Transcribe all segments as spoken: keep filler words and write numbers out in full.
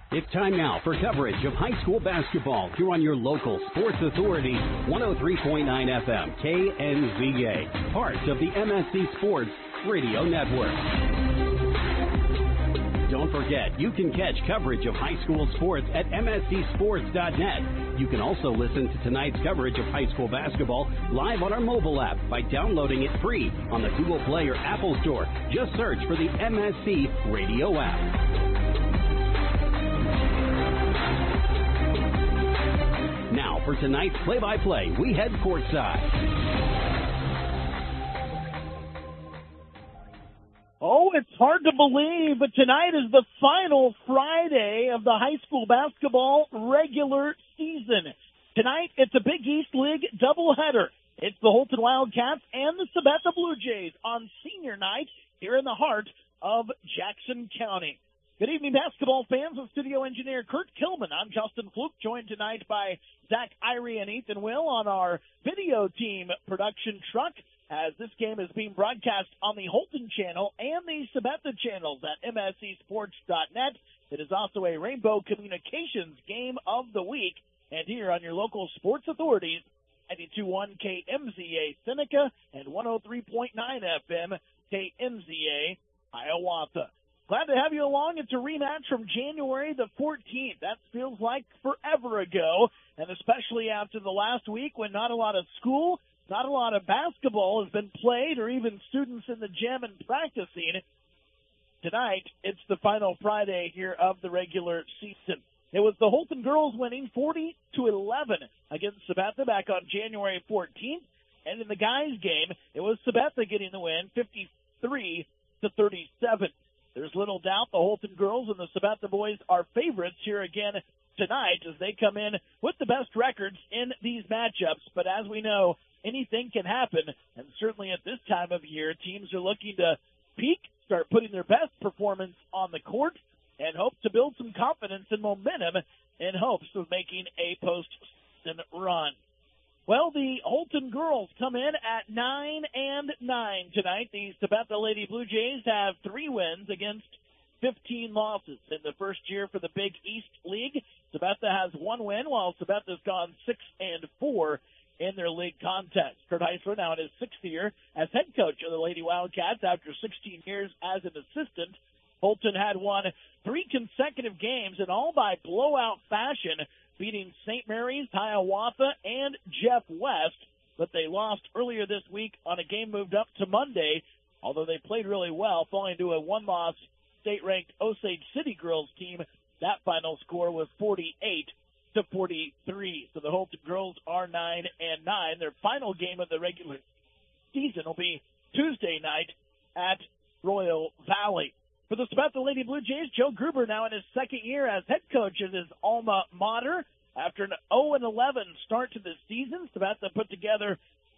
It's time now for coverage of high school basketball here on your local sports authority, one oh three point nine F M, K N Z A, part of the M S C Sports Radio Network. Don't forget, you can catch coverage of high school sports at M S C sports dot net. You can also listen to tonight's coverage of high school basketball live on our mobile app by downloading it free on the Google Play or Apple Store. Just search for the M S C Radio app. Now for tonight's play-by-play, we head courtside. Oh, it's hard to believe, but tonight is the final Friday of the high school basketball regular season. Tonight, it's a Big East League doubleheader. It's the Holton Wildcats and the Sabetha Blue Jays on senior night here in the heart of Jackson County. Good evening, basketball fans. With studio engineer Kurt Kilman, I'm Justin Fluke, joined tonight by Zach Irie and Ethan Will on our video team production truck, as this game is being broadcast on the Holton channel and the Sabetha channels at M S C sports dot net. It is also a Rainbow Communications game of the week, and here on your local sports authorities, ninety-two point one K M Z A Seneca and one oh three point nine F M K M Z A Hiawatha. Glad to have you along. It's a rematch from January the fourteenth. That feels like forever ago, and especially after the last week when not a lot of school, not a lot of basketball has been played, or even students in the gym and practicing. Tonight, it's the final Friday here of the regular season. It was the Holton girls winning forty to eleven against Sabetha back on January fourteenth, and in the guys' game, it was Sabetha getting the win fifty-three to thirty-seven. There's little doubt the Holton girls and the Sabetha boys are favorites here again tonight as they come in with the best records in these matchups. But as we know, anything can happen, and certainly at this time of year, teams are looking to peak, start putting their best performance on the court, and hope to build some confidence and momentum in hopes of making a postseason run. Well, the Holton girls come in at nine and nine tonight. The Sabetha Lady Blue Jays have three wins against fifteen losses in the first year for the Big East League. Sabetha has one win, while Sabetha's gone six and four in their league contest. Kurt Heisler now in his sixth year as head coach of the Lady Wildcats after sixteen years as an assistant. Holton had won three consecutive games, and all by blowout fashion, beating Saint Mary's, Hiawatha, and Jeff West, but they lost earlier this week on a game moved up to Monday, although they played really well, falling to a one-loss state-ranked Osage City girls team. That final score was forty-eight to forty-three. So the Holton girls are nine and nine. Their final game of the regular season will be Tuesday night at Royal Valley. For the Sabetha Lady Blue Jays, Joe Gruber now in his second year as head coach of his alma mater. After an oh and eleven start to the season, Sabetha put together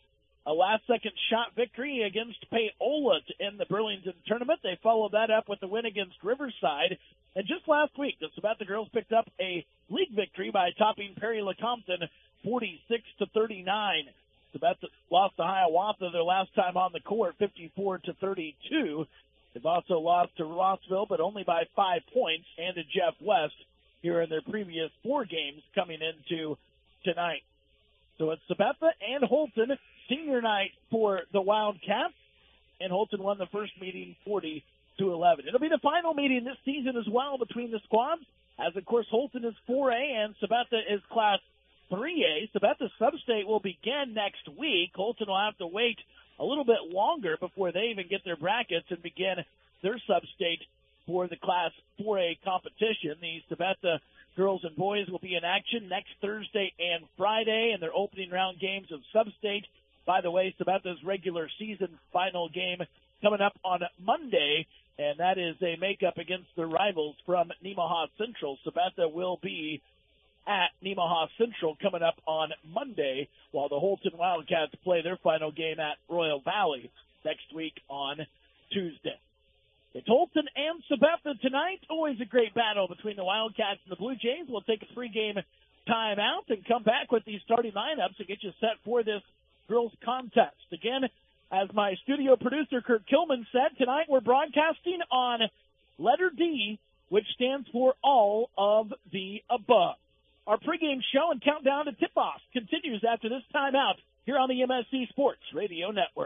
a last-second shot victory against Paola to end the Burlington tournament. They followed that up with the win against Riverside. And just last week, the Sabetha girls picked up a league victory by topping Perry Lecompton forty-six to thirty-nine. Sabetha lost to Hiawatha their last time on the court, fifty-four to thirty-two. They've also lost to Rossville, but only by five points, and to Jeff West here in their previous four games coming into tonight. So it's Sabetha and Holton senior night for the Wildcats, and Holton won the first meeting forty to eleven. It'll be the final meeting this season as well between the squads, as of course Holton is four A and Sabetha is Class three A. Sabetha Substate will begin next week. Holton will have to wait a little bit longer before they even get their brackets and begin their sub-state for the Class four A competition. The Sabetha girls and boys will be in action next Thursday and Friday in their opening round games of sub-state. By the way, Sabetha's regular season final game coming up on Monday, and that is a makeup against their rivals from Nemaha Central. Sabetha will be at Nemaha Central coming up on Monday, while the Holton Wildcats play their final game at Royal Valley next week on Tuesday. It's Holton and Sabetha tonight. Always a great battle between the Wildcats and the Blue Jays. We'll take a three-game timeout and come back with these starting lineups to get you set for this girls contest. Again, as my studio producer Kurt Kilman said, tonight we're broadcasting on letter D, which stands for all of pregame show and countdown to tip-off continues after this timeout here on the M S C Sports Radio Network.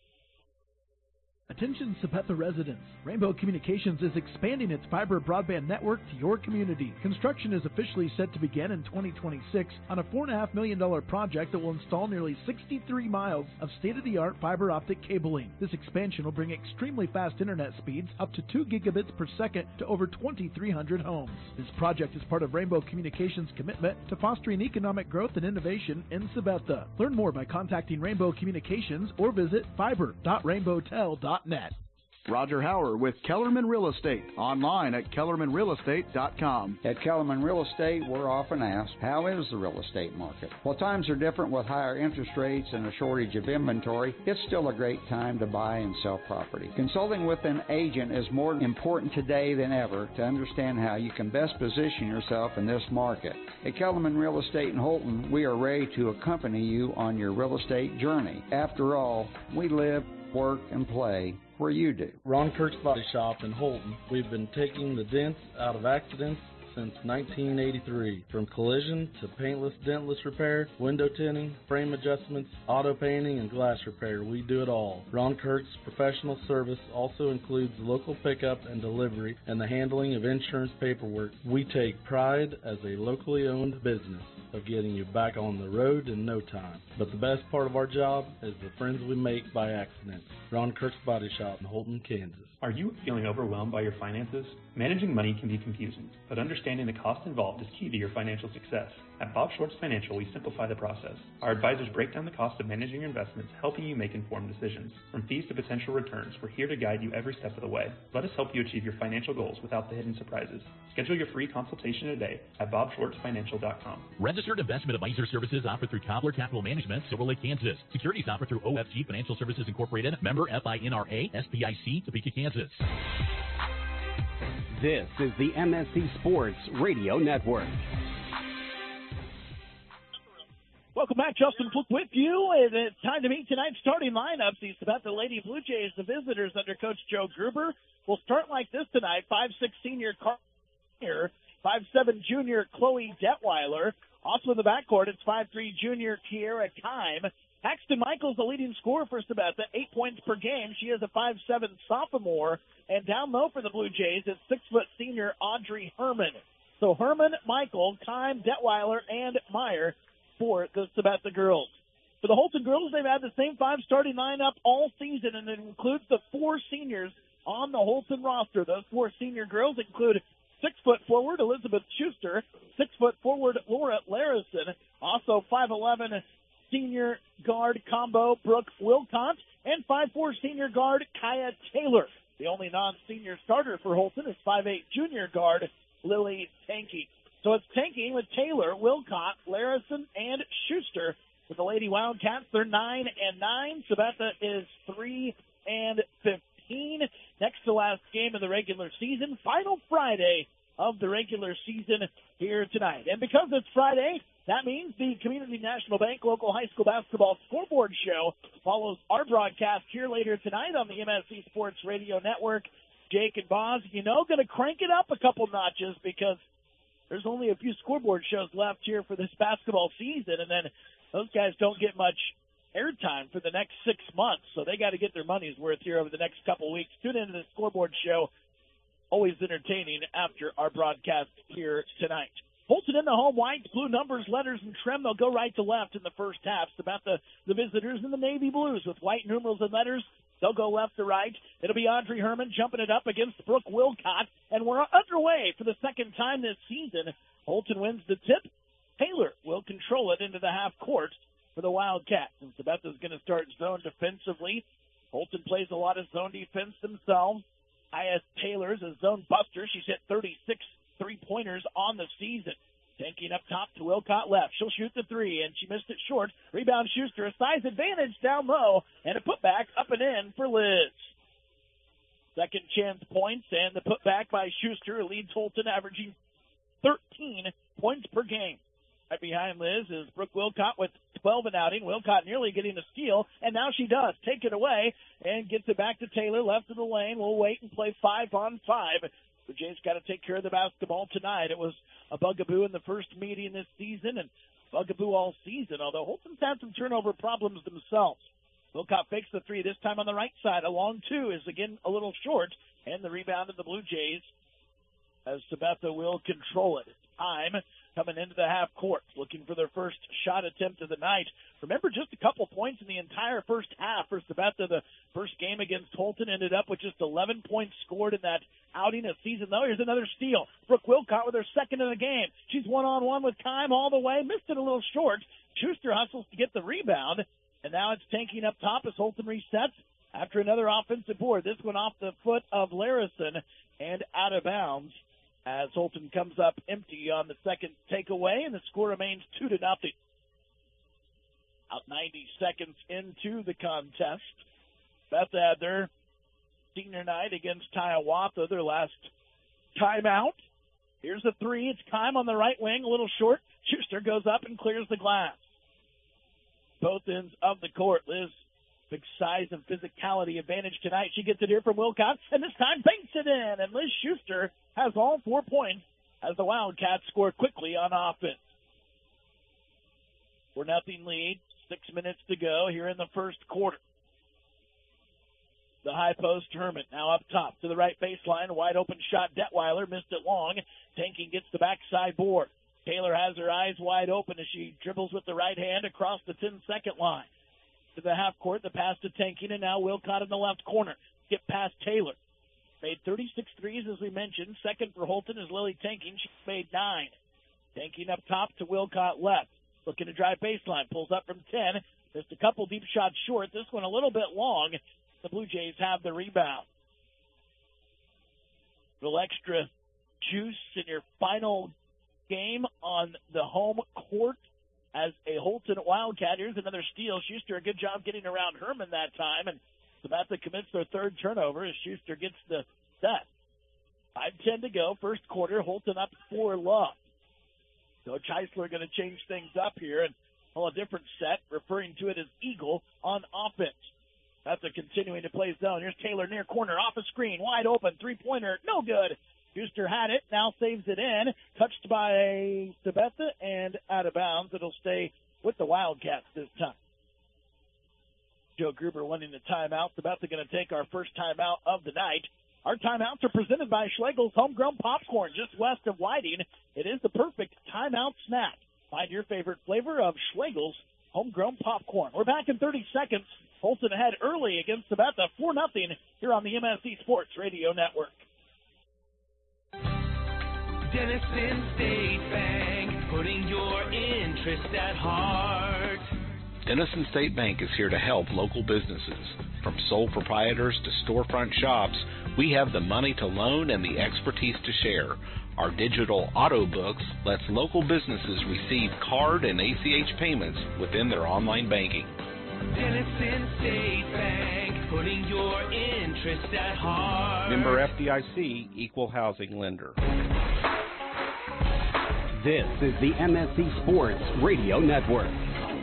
Attention Sapetha residents. Rainbow Communications is expanding its fiber broadband network to your community. Construction is officially set to begin in twenty twenty-six on a four point five million dollars project that will install nearly sixty-three miles of state-of-the-art fiber optic cabling. This expansion will bring extremely fast internet speeds up to two gigabits per second to over twenty-three hundred homes. This project is part of Rainbow Communications' commitment to fostering economic growth and innovation in Sabetha. Learn more by contacting Rainbow Communications or visit fiber dot rainbow tel dot net. Roger Hauer with Kellerman Real Estate, online at kellerman real estate dot com. At Kellerman Real Estate, we're often asked, how is the real estate market? Well, times are different with higher interest rates and a shortage of inventory. It's still a great time to buy and sell property. Consulting with an agent is more important today than ever to understand how you can best position yourself in this market. At Kellerman Real Estate in Holton, we are ready to accompany you on your real estate journey. After all, we live, work, and play where you do. Ron Kirk's Body Shop in Holton. We've been taking the dents out of accidents since nineteen eighty-three. From collision to paintless, dentless repair, window tinting, frame adjustments, auto painting, and glass repair, we do it all. Ron Kirk's professional service also includes local pickup and delivery and the handling of insurance paperwork. We take pride as a locally owned business of getting you back on the road in no time. But the best part of our job is the friends we make by accident. Ron Kirk's Body Shop in Holton, Kansas. Are you feeling overwhelmed by your finances? Managing money can be confusing, but understanding the cost involved is key to your financial success. At Bob Schwartz Financial, we simplify the process. Our advisors break down the cost of managing your investments, helping you make informed decisions. From fees to potential returns, we're here to guide you every step of the way. Let us help you achieve your financial goals without the hidden surprises. Schedule your free consultation today at bob schwartz financial dot com. Registered investment advisor services offered through Cobbler Capital Management, Silver Lake, Kansas. Securities offered through O F G Financial Services Incorporated, member F I N R A, S P I C, Topeka, Kansas. This is the M S C Sports Radio Network. Welcome back. Justin Fluke with you. And it's time to meet tonight's starting lineups. These about the Lady Blue Jays, the visitors under Coach Joe Gruber. Will start like this tonight. five six senior Carter, five seven junior Chloe Detweiler. Also in the backcourt, it's five three junior Kiera Kime. Paxton Michaels, the leading scorer for Sabetha, eight points per game. She is a five seven sophomore. And down low for the Blue Jays is six foot senior Audrey Herman. So Herman, Michael, Kime, Detweiler, and Meyer for the Sabetha girls. For the Holton girls, they've had the same five starting lineup all season, and it includes the four seniors on the Holton roster. Those four senior girls include six foot forward Elizabeth Schuster, six foot forward Laura Larison, also five eleven senior guard combo Brooke Wilcott, and five four senior guard Kaya Taylor. The only non-senior starter for Holton is five eight junior guard Lily Tanky. So it's Tanky with Taylor, Wilcott, Larison, and Schuster. With the Lady Wildcats, they're nine and nine. Sabetha is three and fifteen. Next to last game of the regular season, final Friday of the regular season here tonight. And because it's Friday, that means the Community National Bank Local High School Basketball Scoreboard Show follows our broadcast here later tonight on the M S C Sports Radio Network. Jake and Boz, you know, going to crank it up a couple notches because there's only a few scoreboard shows left here for this basketball season, and then those guys don't get much airtime for the next six months, so they got to get their money's worth here over the next couple weeks. Tune into the scoreboard show. Always entertaining after our broadcast here tonight. Holton in the home whites, blue numbers, letters, and trim. They'll go right to left in the first half. It's about the, the visitors in the navy blues with white numerals and letters. They'll go left to right. It'll be Audrey Herman jumping it up against Brooke Wilcott. And we're underway for the second time this season. Holton wins the tip. Taylor will control it into the half court for the Wildcats. And Sabetha's going to start zone defensively. Holton plays a lot of zone defense themselves. I S Taylor's a zone buster. She's hit thirty-six three-pointers on the season. Tanking up top to Wilcott left. She'll shoot the three, and she missed it short. Rebound Schuster, a size advantage down low, and a putback up and in for Liz. Second chance points, and the putback by Schuster leads Holton, averaging thirteen points per game. Right behind Liz is Brooke Wilcott with twelve and outing. Wilcott nearly getting a steal, and now she does. Take it away and gets it back to Taylor, left of the lane. We'll wait and play five on five. The Jays got to take care of the basketball tonight. It was a bugaboo in the first meeting this season and bugaboo all season, although Holton's had some turnover problems themselves. Wilcott fakes the three, this time on the right side. A long two is again a little short, and the rebound of the Blue Jays as Sabetha will control it. Time coming into the half court, looking for their first shot attempt of the night. Remember, just a couple points in the entire first half for Sabetha. The first game against Holton ended up with just eleven points scored in that outing of season, though. Here's another steal. Brooke Wilcott with her second of the game. She's one-on-one with Kime all the way. Missed it a little short. Schuster hustles to get the rebound, and now it's tanking up top as Holton resets after another offensive board. This one off the foot of Larison and out of bounds as Holton comes up empty on the second takeaway, and the score remains two to nothing. Out ninety seconds into the contest, Beth had their senior night against Hiawatha, their last timeout. Here's a three. It's Kime on the right wing, a little short. Schuster goes up and clears the glass. Both ends of the court. Liz, big size and physicality advantage tonight. She gets it here from Wilcott, and this time banks it in. And Liz Schuster has all four points as the Wildcats score quickly on offense. four nothing lead. Six minutes to go here in the first quarter. The high post, Herman now up top to the right baseline. Wide open shot, Detweiler missed it long. Tanking gets the backside board. Taylor has her eyes wide open as she dribbles with the right hand across the ten-second line. To the half court, the pass to Tanking, and now Wilcott in the left corner. Get past Taylor. Made thirty-six threes, as we mentioned. Second for Holton is Lily Tanking. She made nine. Tanking up top to Wilcott left. Looking to drive baseline. Pulls up from ten. Missed a couple deep shots short. This one a little bit long. The Blue Jays have the rebound. A little extra juice in your final game on the home court as a Holton Wildcat. Here's another steal. Schuster, a good job getting around Herman that time, and Sabetha commits their third turnover as Schuster gets the set. five ten to go, first quarter. Holton up four love. Coach Heisler going to change things up here and call a different set, referring to it as Eagle on offense. That's a continuing to play zone. Here's Taylor near corner, off a screen, wide open, three-pointer, no good. Schuster had it, now saves it in. Touched by Sabetha and out of bounds. It'll stay with the Wildcats this time. Joe Gruber winning the timeout. Sabetha going to take our first timeout of the night. Our timeouts are presented by Schlegel's Homegrown Popcorn, just west of Whiting. It is the perfect timeout snack. Find your favorite flavor of Schlegel's Homegrown Popcorn. We're back in thirty seconds. Holton ahead early against Sabetha, four nothing here on the M S C Sports Radio Network. Denison State Bank, putting your interest at heart. Denison State Bank is here to help local businesses. From sole proprietors to storefront shops, we have the money to loan and the expertise to share. Our digital auto books lets local businesses receive card and A C H payments within their online banking. Denison State Bank, putting your interest at heart. Member F D I C, Equal Housing Lender. This is the M S C Sports Radio Network.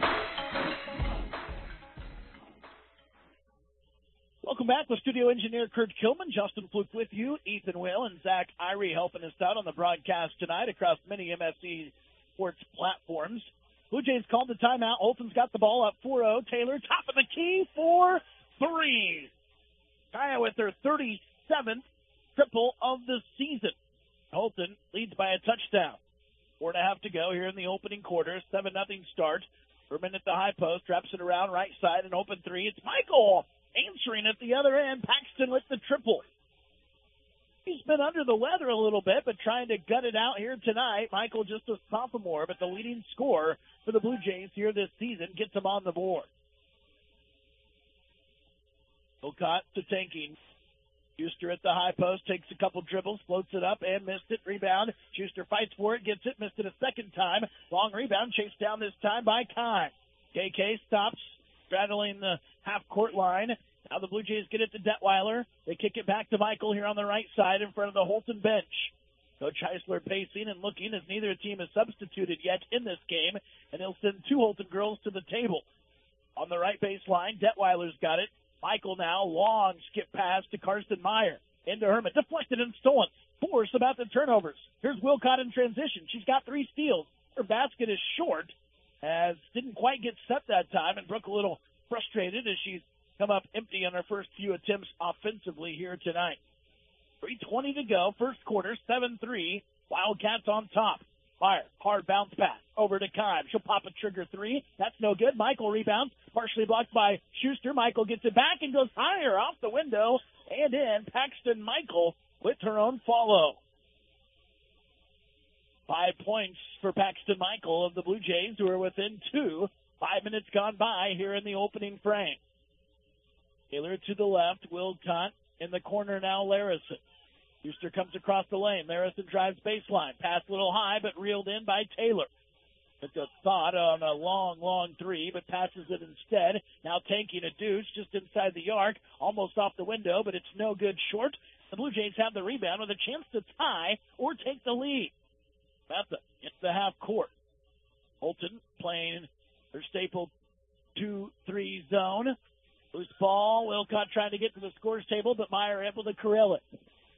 Welcome back with studio engineer Kurt Kilman, Justin Fluke with you, Ethan Will, and Zach Irie helping us out on the broadcast tonight across many M S C Sports platforms. Blue Jays called the timeout. Holton's got the ball up four oh. Taylor, top of the key for three. Kaya with her thirty-seventh triple of the season. Holton leads by a touchdown. Four and a half to go here in the opening quarter. seven nothing start. Herman at the high post, wraps it around right side, and open three. It's Michael answering at the other end. Paxton with the triple. He's been under the weather a little bit, but trying to gut it out here tonight. Michael, just a sophomore, but the leading scorer for the Blue Jays here this season, gets him on the board. Wilcott to Tanking. Schuster at the high post, takes a couple dribbles, floats it up, and missed it. Rebound. Schuster fights for it, gets it, missed it a second time. Long rebound, chased down this time by Kime. K K stops, straddling the half-court line. Now the Blue Jays get it to Detweiler. They kick it back to Michael here on the right side in front of the Holton bench. Coach Heisler pacing and looking as neither team has substituted yet in this game, and he'll send two Holton girls to the table. On the right baseline, Detweiler's got it. Michael now, long skip pass to Karsten Meyer. Into Herman, deflected and stolen. Four the turnovers. Here's Wilcott in transition. She's got three steals. Her basket is short, as didn't quite get set that time, and Brooke a little frustrated as she's come up empty on her first few attempts offensively here tonight. three twenty to go, first quarter, seven three, Wildcats on top. Meyer, hard bounce pass, over to Kime. She'll pop a trigger three. That's no good. Michael rebounds, partially blocked by Schuster. Michael gets it back and goes higher off the window and in. Paxton Michael with her own follow. Five points for Paxton Michael of the Blue Jays, who are within two. Five minutes gone by here in the opening frame. Taylor to the left, Wilcott in the corner now, Larison. Schuster comes across the lane. Larison drives baseline. Pass a little high, but reeled in by Taylor. It's a thought on a long, long three, but passes it instead. Now tanking a deuce just inside the arc, almost off the window, but it's no good short. The Blue Jays have the rebound with a chance to tie or take the lead. Mesa into the half court. Holton playing their staple two three zone. Loose ball. Wilcott trying to get to the scores table, but Meyer able to corral it.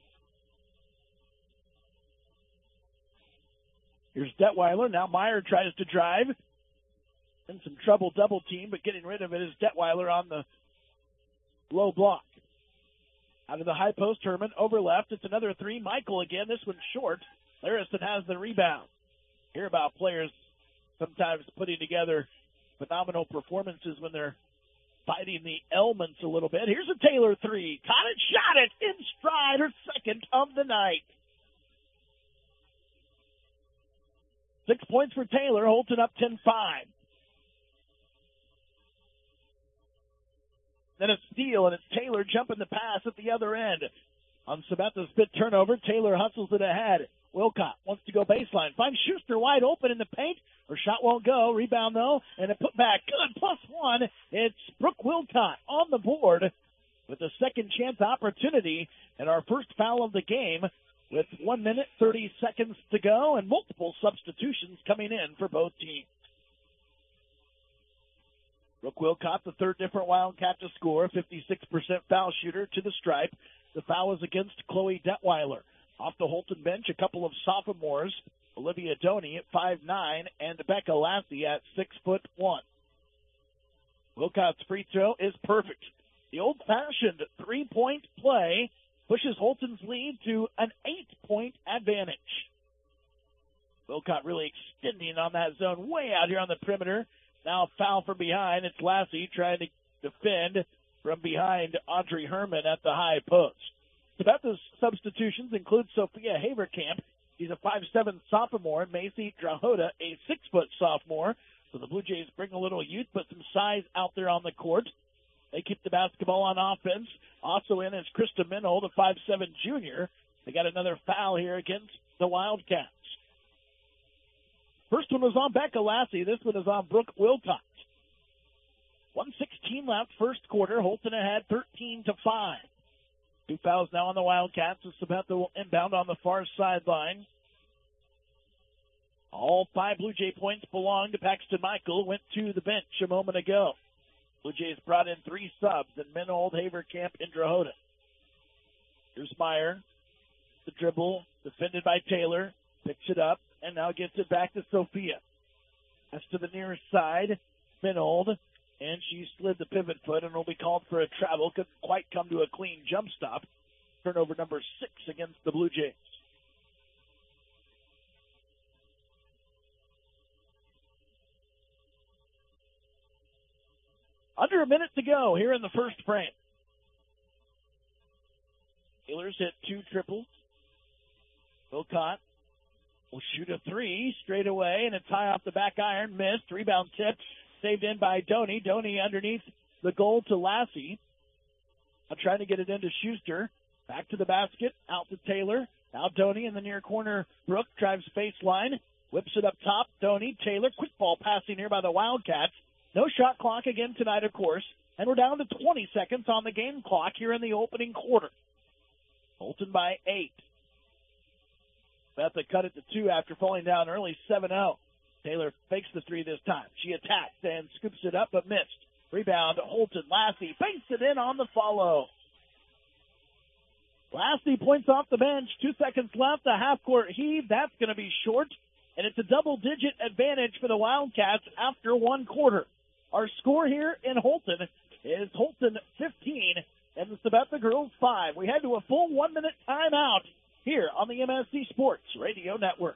Here's Detweiler. Now Meyer tries to drive. In some trouble double team, but getting rid of it is Detweiler on the low block. Out of the high post, Herman over left. It's another three. Michael again. This one's short. Larison has the rebound. Hear about players sometimes putting together phenomenal performances when they're fighting the elements a little bit. Here's a Taylor three. Caught it, shot it in stride, her second of the night. Six points for Taylor. Holton up ten five. Then a steal, and it's Taylor jumping the pass at the other end. On Samantha's spit turnover, Taylor hustles it ahead. Wilcott wants to go baseline. Finds Schuster wide open in the paint. Her shot won't go. Rebound, though, and a putback. Good, plus one. It's Brooke Wilcott on the board with a second chance opportunity and our first foul of the game with one minute, thirty seconds to go, and multiple substitutions coming in for both teams. Brooke Wilcott, the third different Wildcat to score, fifty-six percent foul shooter to the stripe. The foul was against Chloe Detweiler. Off the Holton bench, a couple of sophomores, Olivia Doney at five nine and Becca Lassie at six foot one. Wilcott's free throw is perfect. The old-fashioned three-point play pushes Holton's lead to an eight-point advantage. Wilcott really extending on that zone way out here on the perimeter. Now foul from behind. It's Lassie trying to defend from behind Audrey Herman at the high post. Sabetha's substitutions include Sophia Haverkamp. She's a five seven sophomore. Macy Drahota, a six foot sophomore. So the Blue Jays bring a little youth, but some size out there on the court. They keep the basketball on offense. Also in is Krista Minold, a five seven junior. They got another foul here against the Wildcats. First one was on Becca Lassie. This one is on Brooke Wilcott. one sixteen left, first quarter. Holton ahead thirteen to five. Two fouls now on the Wildcats, and Sabetha will inbound on the far sideline. All five Blue Jay points belong to Paxton Michael. Went to the bench a moment ago. Blue Jays brought in three subs, and Minold, Haverkamp, and Drahota. Here's Meyer. The dribble, defended by Taylor. Picks it up, and now gets it back to Sophia. That's to the near side. Minold. And she slid the pivot foot and will be called for a travel. Couldn't quite come to a clean jump stop. Turnover number six against the Blue Jays. Under a minute to go here in the first frame. Taylor's hit two triples. Wilcott will shoot a three straight away, and it's high off the back iron. Missed. Rebound tipped. Saved in by Doney. Doney underneath the goal to Lassie. I'm trying to get it into Schuster. Back to the basket. Out to Taylor. Now Doney in the near corner. Brooke drives baseline. Whips it up top. Doney. Taylor. Quick ball passing here by the Wildcats. No shot clock again tonight, of course. And we're down to twenty seconds on the game clock here in the opening quarter. Holton by eight. Betha cut it to two after falling down early, seven oh. Taylor fakes the three this time. She attacks and scoops it up, but missed. Rebound, Holton. Lassie banks it in on the follow. Lassie points off the bench. Two seconds left. A half-court heave. That's going to be short. And it's a double-digit advantage for the Wildcats after one quarter. Our score here in Holton is Holton fifteen and the Sabetha girls five. We head to a full one-minute timeout here on the M S C Sports Radio Network.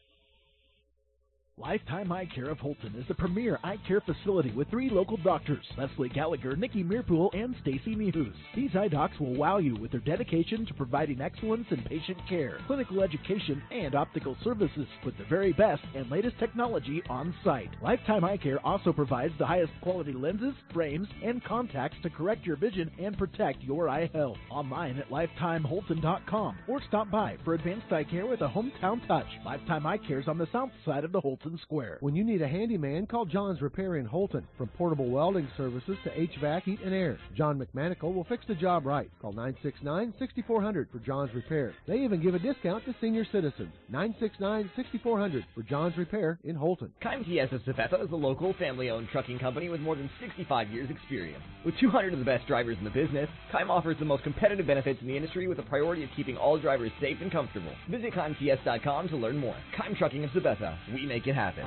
Lifetime Eye Care of Holton is the premier eye care facility with three local doctors, Leslie Gallagher, Nikki Meerpool, and Stacy Mihus. These eye docs will wow you with their dedication to providing excellence in patient care, clinical education, and optical services with the very best and latest technology on site. Lifetime Eye Care also provides the highest quality lenses, frames, and contacts to correct your vision and protect your eye health. Online at lifetime holton dot com or stop by for advanced eye care with a hometown touch. Lifetime Eye Care is on the south side of the Holton Square. When you need a handyman, call John's Repair in Holton. From portable welding services to H V A C, heat, and air, John McManical will fix the job right. Call nine six nine, six four zero zero for John's Repair. They even give a discount to senior citizens. nine six nine, six four zero zero for John's Repair in Holton. Keim T S of Sabetha is a local family-owned trucking company with more than sixty-five years experience. With two hundred of the best drivers in the business, Keim offers the most competitive benefits in the industry with a priority of keeping all drivers safe and comfortable. Visit Keim T S dot com to learn more. Keim Trucking of Sabetha. We make it happen.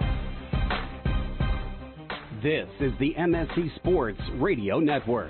This is the M S C Sports Radio Network.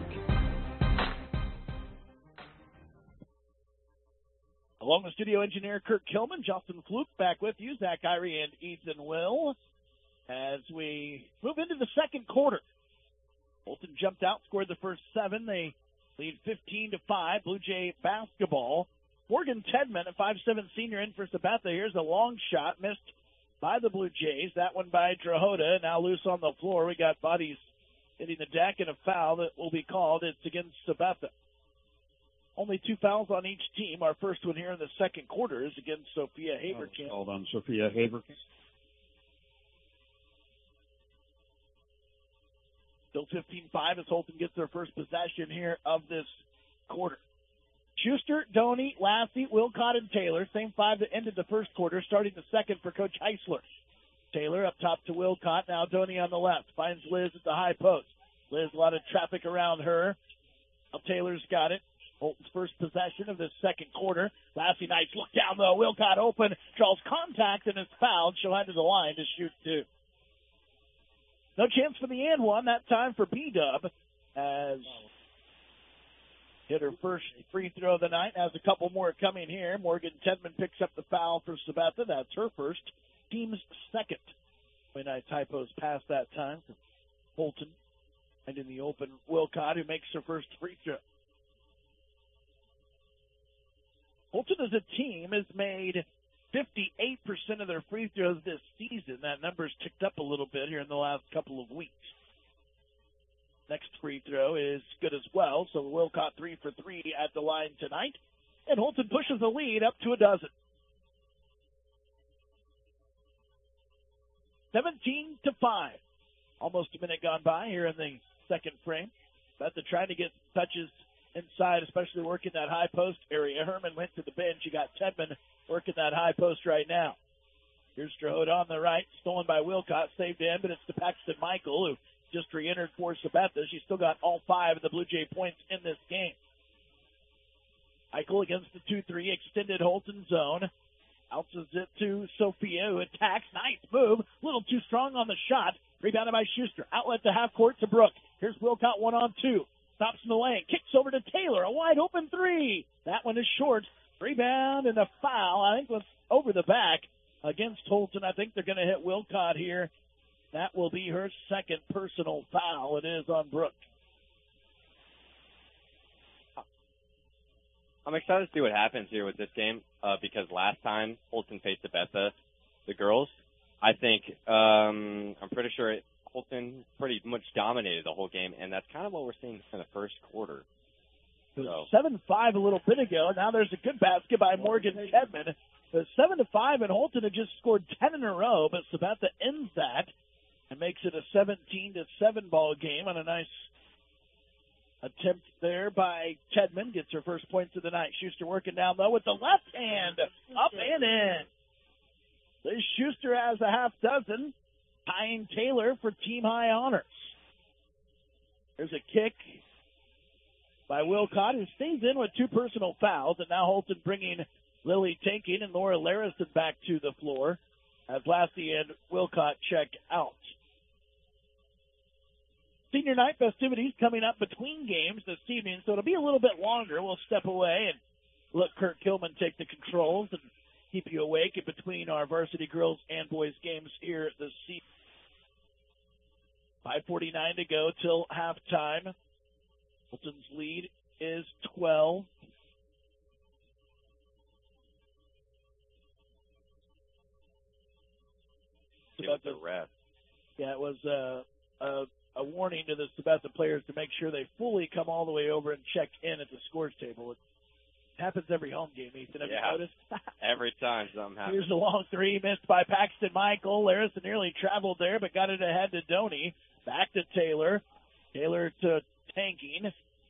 Along with studio engineer Kurt Kilman, Justin Fluke back with you, Zach Irie and Ethan Will, as we move into the second quarter. Holton jumped out, scored the first seven. They lead fifteen to five. Blue Jay basketball. Morgan Tedman, a five seven senior in for Sabetha. Here's a long shot, missed by the Blue Jays. That one by Drahota, now loose on the floor. We got bodies hitting the deck and a foul that will be called. It's against Sabetha. Only two fouls on each team. Our first one here in the second quarter is against Sophia Haverkamp. Called on Sophia Haverkamp. Still fifteen five as Holton gets their first possession here of this quarter. Schuster, Doney, Lassie, Wilcott, and Taylor. Same five that ended the first quarter, starting the second for Coach Heisler. Taylor up top to Wilcott. Now Doney on the left. Finds Liz at the high post. Liz, a lot of traffic around her. Now Taylor's got it. Holton's first possession of the second quarter. Lassie Knights look down, though. Wilcott open. Draws contact and is fouled. She'll head to the line to shoot two. No chance for the and one. That time for B-Dub as hit her first free throw of the night. Has a couple more coming here. Morgan Tedman picks up the foul for Sabetha. That's her first. Team's second. Way night typos past that time for Holton. And in the open, Wilcott, who makes her first free throw. Holton as a team has made fifty-eight percent of their free throws this season. That number's ticked up a little bit here in the last couple of weeks. Next free throw is good as well, so Wilcott three for three at the line tonight. And Holton pushes the lead up to a dozen. seventeen to five. Almost a minute gone by here in the second frame. But they're trying to get touches inside, especially working that high post area. Herman went to the bench. You got Tedman working that high post right now. Here's Strode on the right, stolen by Wilcott, saved in, but it's to Paxton Michael, who just re-entered for Sabetha. She's still got all five of the Blue Jay points in this game. Michael against the two three, extended Holton zone. Bounces it to Sophia, who attacks. Nice move. A little too strong on the shot. Rebounded by Schuster. Outlet to half court to Brooke. Here's Wilcott one on two. Stops in the lane. Kicks over to Taylor. A wide open three. That one is short. Rebound and a foul. I think was over the back against Holton. I think they're going to hit Wilcott here. That will be her second personal foul. It is on Brooke. I'm excited to see what happens here with this game uh, because last time Holton faced Sabetha, the girls, I think um, I'm pretty sure it, Holton pretty much dominated the whole game, and that's kind of what we're seeing in the first quarter. So. seven five a little bit ago. Now there's a good basket by Morgan Tedman. The seven to five, and Holton had just scored ten in a row, but Sabetha ends that and makes it a seventeen to seven ball game on a nice attempt there by Tedman. Gets her first points of the night. Schuster working down low with the left hand. Up and in. Liz Schuster has a half dozen, tying Taylor for team high honors. There's a kick by Wilcott, who stays in with two personal fouls, and now Holton bringing Lily Tanking and Laura Larison back to the floor as Lassie and Wilcott check out. Senior night festivities coming up between games this evening, so it'll be a little bit longer. We'll step away and let Kurt Kilman take the controls and keep you awake in between our varsity girls and boys games here this season. five forty-nine to go till halftime. Holton's lead is twelve. It was the rest. Yeah, it was uh, a, a warning to the Sabetha players to make sure they fully come all the way over and check in at the scores table. It happens every home game, Ethan. Have yeah. you noticed? Every time something happens. Here's the long three missed by Paxton Michael. Larison nearly traveled there, but got it ahead to Doney. Back to Taylor. Taylor to Tanking.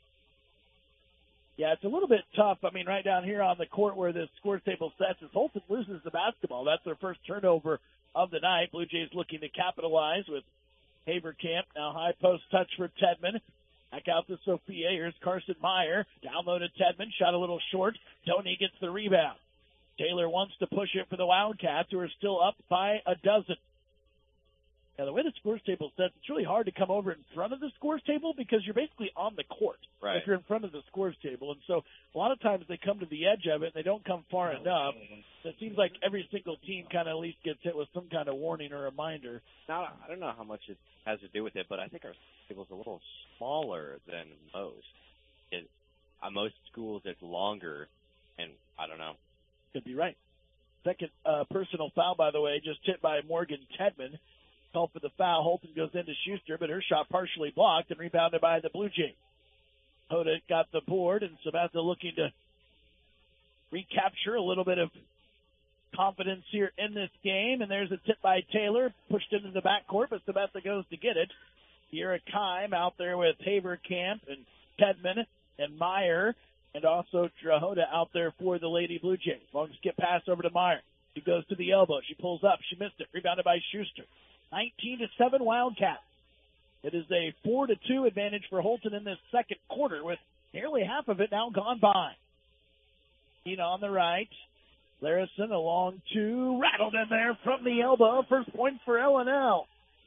Yeah, it's a little bit tough. I mean, right down here on the court where the scores table sets, as Holton loses the basketball. That's their first turnover of the night. Blue Jays looking to capitalize with Haverkamp. Now high post touch for Tedman. Back out to Sophia. Here's Carson Meyer. Down low to Tedman. Shot a little short. Doney gets the rebound. Taylor wants to push it for the Wildcats, who are still up by a dozen. Now, the way the scores table sets, it's really hard to come over in front of the scores table because you're basically on the court right. if you're in front of the scores table. And so a lot of times they come to the edge of it and they don't come far enough. It seems like every single team kind of at least gets hit with some kind of warning or reminder. Now, I don't know how much it has to do with it, but I think our table's a little smaller than most. It, on most schools, it's longer, and I don't know. Could be right. Second uh, personal foul, by the way, just hit by Morgan Tedman. Call for the foul. Holton goes into Schuster, but her shot partially blocked and rebounded by the Blue Jays. Hoda got the board, and Sabetha looking to recapture a little bit of confidence here in this game. And there's a tip by Taylor, pushed into the backcourt, but Sabetha goes to get it. Sierra Kime out there with Haverkamp and Tedman and Meyer, and also Drahoda out there for the Lady Blue Jays. Long skip pass over to Meyer. She goes to the elbow. She pulls up. She missed it. Rebounded by Schuster. nineteen to seven Wildcats. It is a four to two advantage for Holton in this second quarter with nearly half of it now gone by. Keene on the right. Larison a long two. Rattled in there from the elbow. First point for L and L.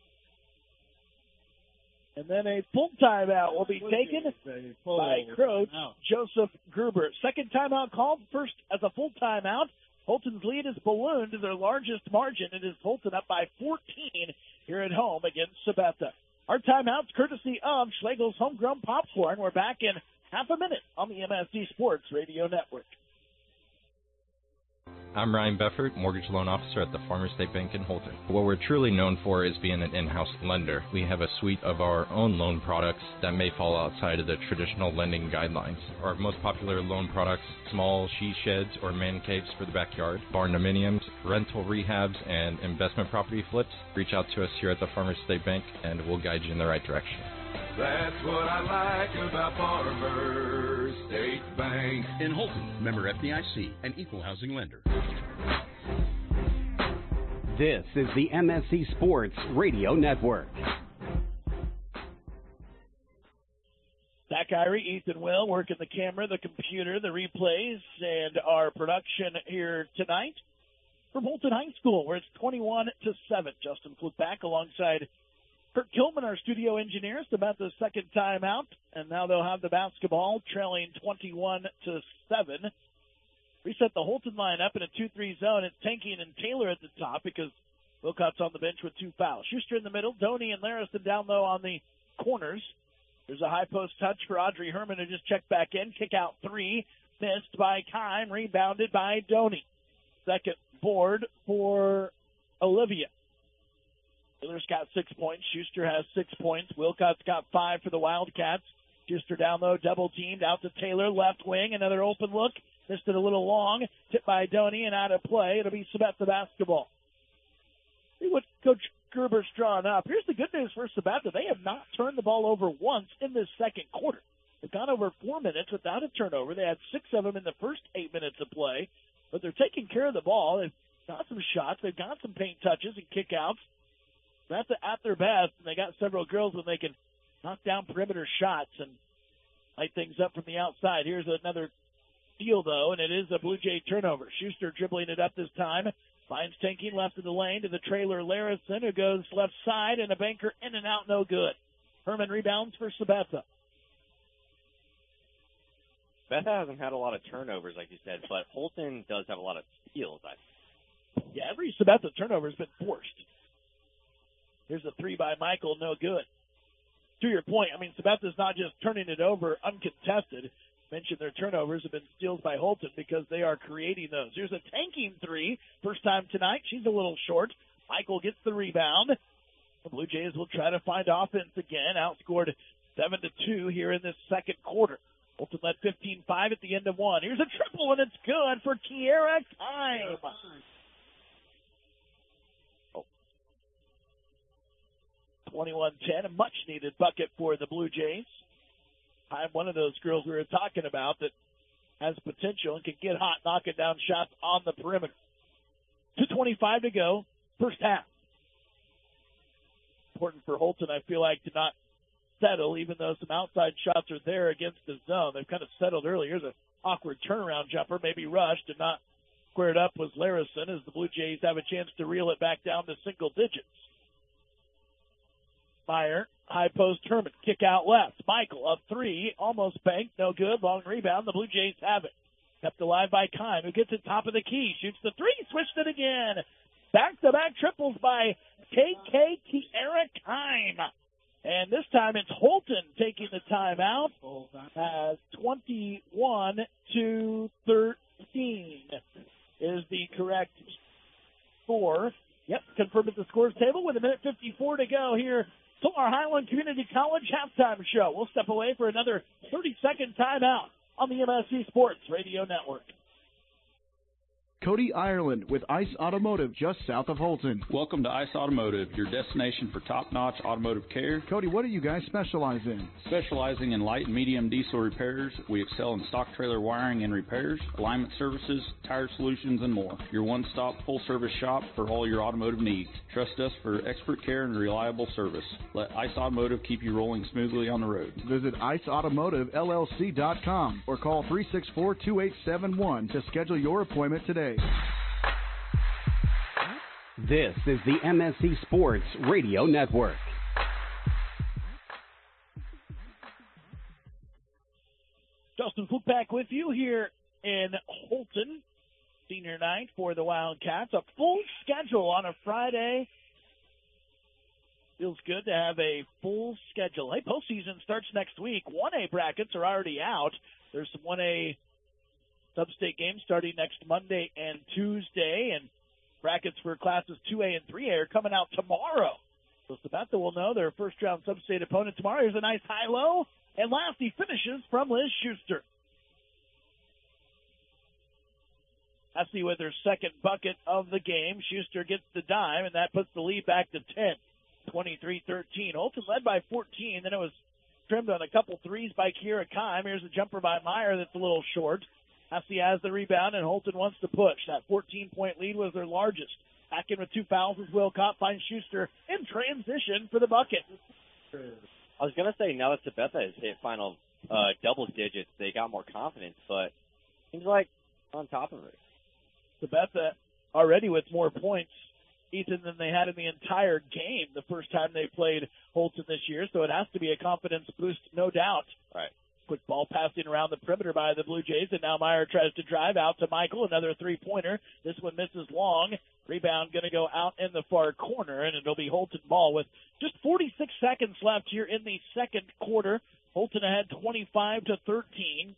And then a full timeout will be taken by Coach Joseph Gruber. Second timeout called, first as a full timeout. Holton's lead is ballooned to their largest margin. It is Holton up by fourteen here at home against Sabetha. Our timeouts courtesy of Schlegel's Homegrown Popcorn. We're back in half a minute on the M S D Sports Radio Network. I'm Ryan Beffert, mortgage loan officer at the Farmers State Bank in Holton. What we're truly known for is being an in-house lender. We have a suite of our own loan products that may fall outside of the traditional lending guidelines. Our most popular loan products, small she sheds or man caves for the backyard, barn dominiums, rental rehabs, and investment property flips. Reach out to us here at the Farmers State Bank and we'll guide you in the right direction. That's what I like about Farmers State Bank. In Holton, member F D I C, an equal housing lender. This is the M S C Sports Radio Network. Zach Irie, Ethan Will, working the camera, the computer, the replays, and our production here tonight from Holton High School, where it's twenty-one to seven. Justin Fluke back alongside Kurt Kilman, our studio engineer, is about the second time out, and now they'll have the basketball trailing twenty-one to seven. Reset the Holton lineup in a two three zone. It's Tanking and Taylor at the top because Wilcott's on the bench with two fouls. Schuster in the middle, Doney and Larison down low on the corners. There's a high post touch for Audrey Herman who just checked back in. Kick out three, missed by Kime, rebounded by Doney. Second board for Olivia. Taylor's got six points. Schuster has six points. Wilcott's got five for the Wildcats. Schuster down low, double teamed out to Taylor, left wing, another open look. Missed it a little long. Tipped by Doney and out of play. It'll be Sabetha basketball. See what Coach Gerber's drawn up. Here's the good news for Sabetha. They have not turned the ball over once in this second quarter. They've gone over four minutes without a turnover. They had six of them in the first eight minutes of play. But they're taking care of the ball. They've got some shots. They've got some paint touches and kickouts. That's at their best, and they got several girls when they can knock down perimeter shots. And light things up from the outside. Here's another steal, though, and it is a Blue Jay turnover. Schuster dribbling it up this time. Finds tanking left of the lane to the trailer Larison, who goes left side, and a banker in and out, no good. Herman rebounds for Sabetha. Sabetha hasn't had a lot of turnovers, like you said, but Holton does have a lot of steals. I Yeah, every Sabetha turnover has been forced. Here's a three by Michael, no good. To your point, I mean, Sabetha's not just turning it over uncontested. Mentioned their turnovers have been steals by Holton because they are creating those. Here's a tanking three. First time tonight. She's a little short. Michael gets the rebound. The Blue Jays will try to find offense again. Outscored seven to two here in this second quarter. Holton led fifteen five at the end of one. Here's a triple, and it's good for Kiera Kime. Oh. twenty-one ten, a much-needed bucket for the Blue Jays. I'm one of those girls we were talking about that has potential and can get hot knocking down shots on the perimeter. two twenty-five to go, first half. Important for Holton, I feel like, to not settle, even though some outside shots are there against the zone. They've kind of settled early. Here's an awkward turnaround jumper, maybe rushed and not squared up with Larison as the Blue Jays have a chance to reel it back down to single digits. Meyer, high post Herman, kick out left. Michael, up three, almost banked, no good. Long rebound, the Blue Jays have it. Kept alive by Kime, who gets it top of the key, shoots the three, switched it again. Back-to-back triples by K K Kiera Kime. And this time it's Holton taking the timeout as twenty-one to thirteen is the correct score. Yep, confirmed at the scores table with a minute fifty-four to go here. Our Highland Community College halftime show. We'll step away for another thirty-second timeout on the M S C Sports Radio Network. Cody Ireland with Ice Automotive just south of Holton. Welcome to Ice Automotive, your destination for top-notch automotive care. Cody, what do you guys specialize in? Specializing in light and medium diesel repairs, we excel in stock trailer wiring and repairs, alignment services, tire solutions, and more. Your one-stop full-service shop for all your automotive needs. Trust us for expert care and reliable service. Let Ice Automotive keep you rolling smoothly on the road. Visit ice automotive L L C dot com or call three six four, two eight seven one to schedule your appointment today. This is the M S C Sports Radio Network. Justin Fluke back with you here in Holton, senior night for the Wildcats. A full schedule on a Friday. Feels good to have a full schedule. Hey, postseason starts next week. one A brackets are already out. There's some one A sub-state games starting next Monday and Tuesday, and brackets for classes two A and three A are coming out tomorrow. So Sabetha will know their first-round sub-state opponent tomorrow. Here's a nice high-low, and last he finishes from Liz Schuster. Essie with her second bucket of the game. Schuster gets the dime, and that puts the lead back to ten, twenty-three thirteen. Holton led by fourteen, then it was trimmed on a couple threes by Kiera Kime. Here's a jumper by Meyer that's a little short. Essie has the rebound, and Holton wants to push. That fourteen-point lead was their largest. Back in with two fouls as Wilcott finds Schuster in transition for the bucket. I was going to say, now that Sabetha has hit final uh, double digits, they got more confidence, but seems like on top of it. Sabetha already with more points, Ethan, than they had in the entire game the first time they played Holton this year, so it has to be a confidence boost, no doubt. Right. Quick ball passing around the perimeter by the Blue Jays, and now Meyer tries to drive out to Michael. Another three-pointer. This one misses long. Rebound going to go out in the far corner, and it'll be Holton ball with just forty-six seconds left here in the second quarter. Holton ahead twenty-five to thirteen.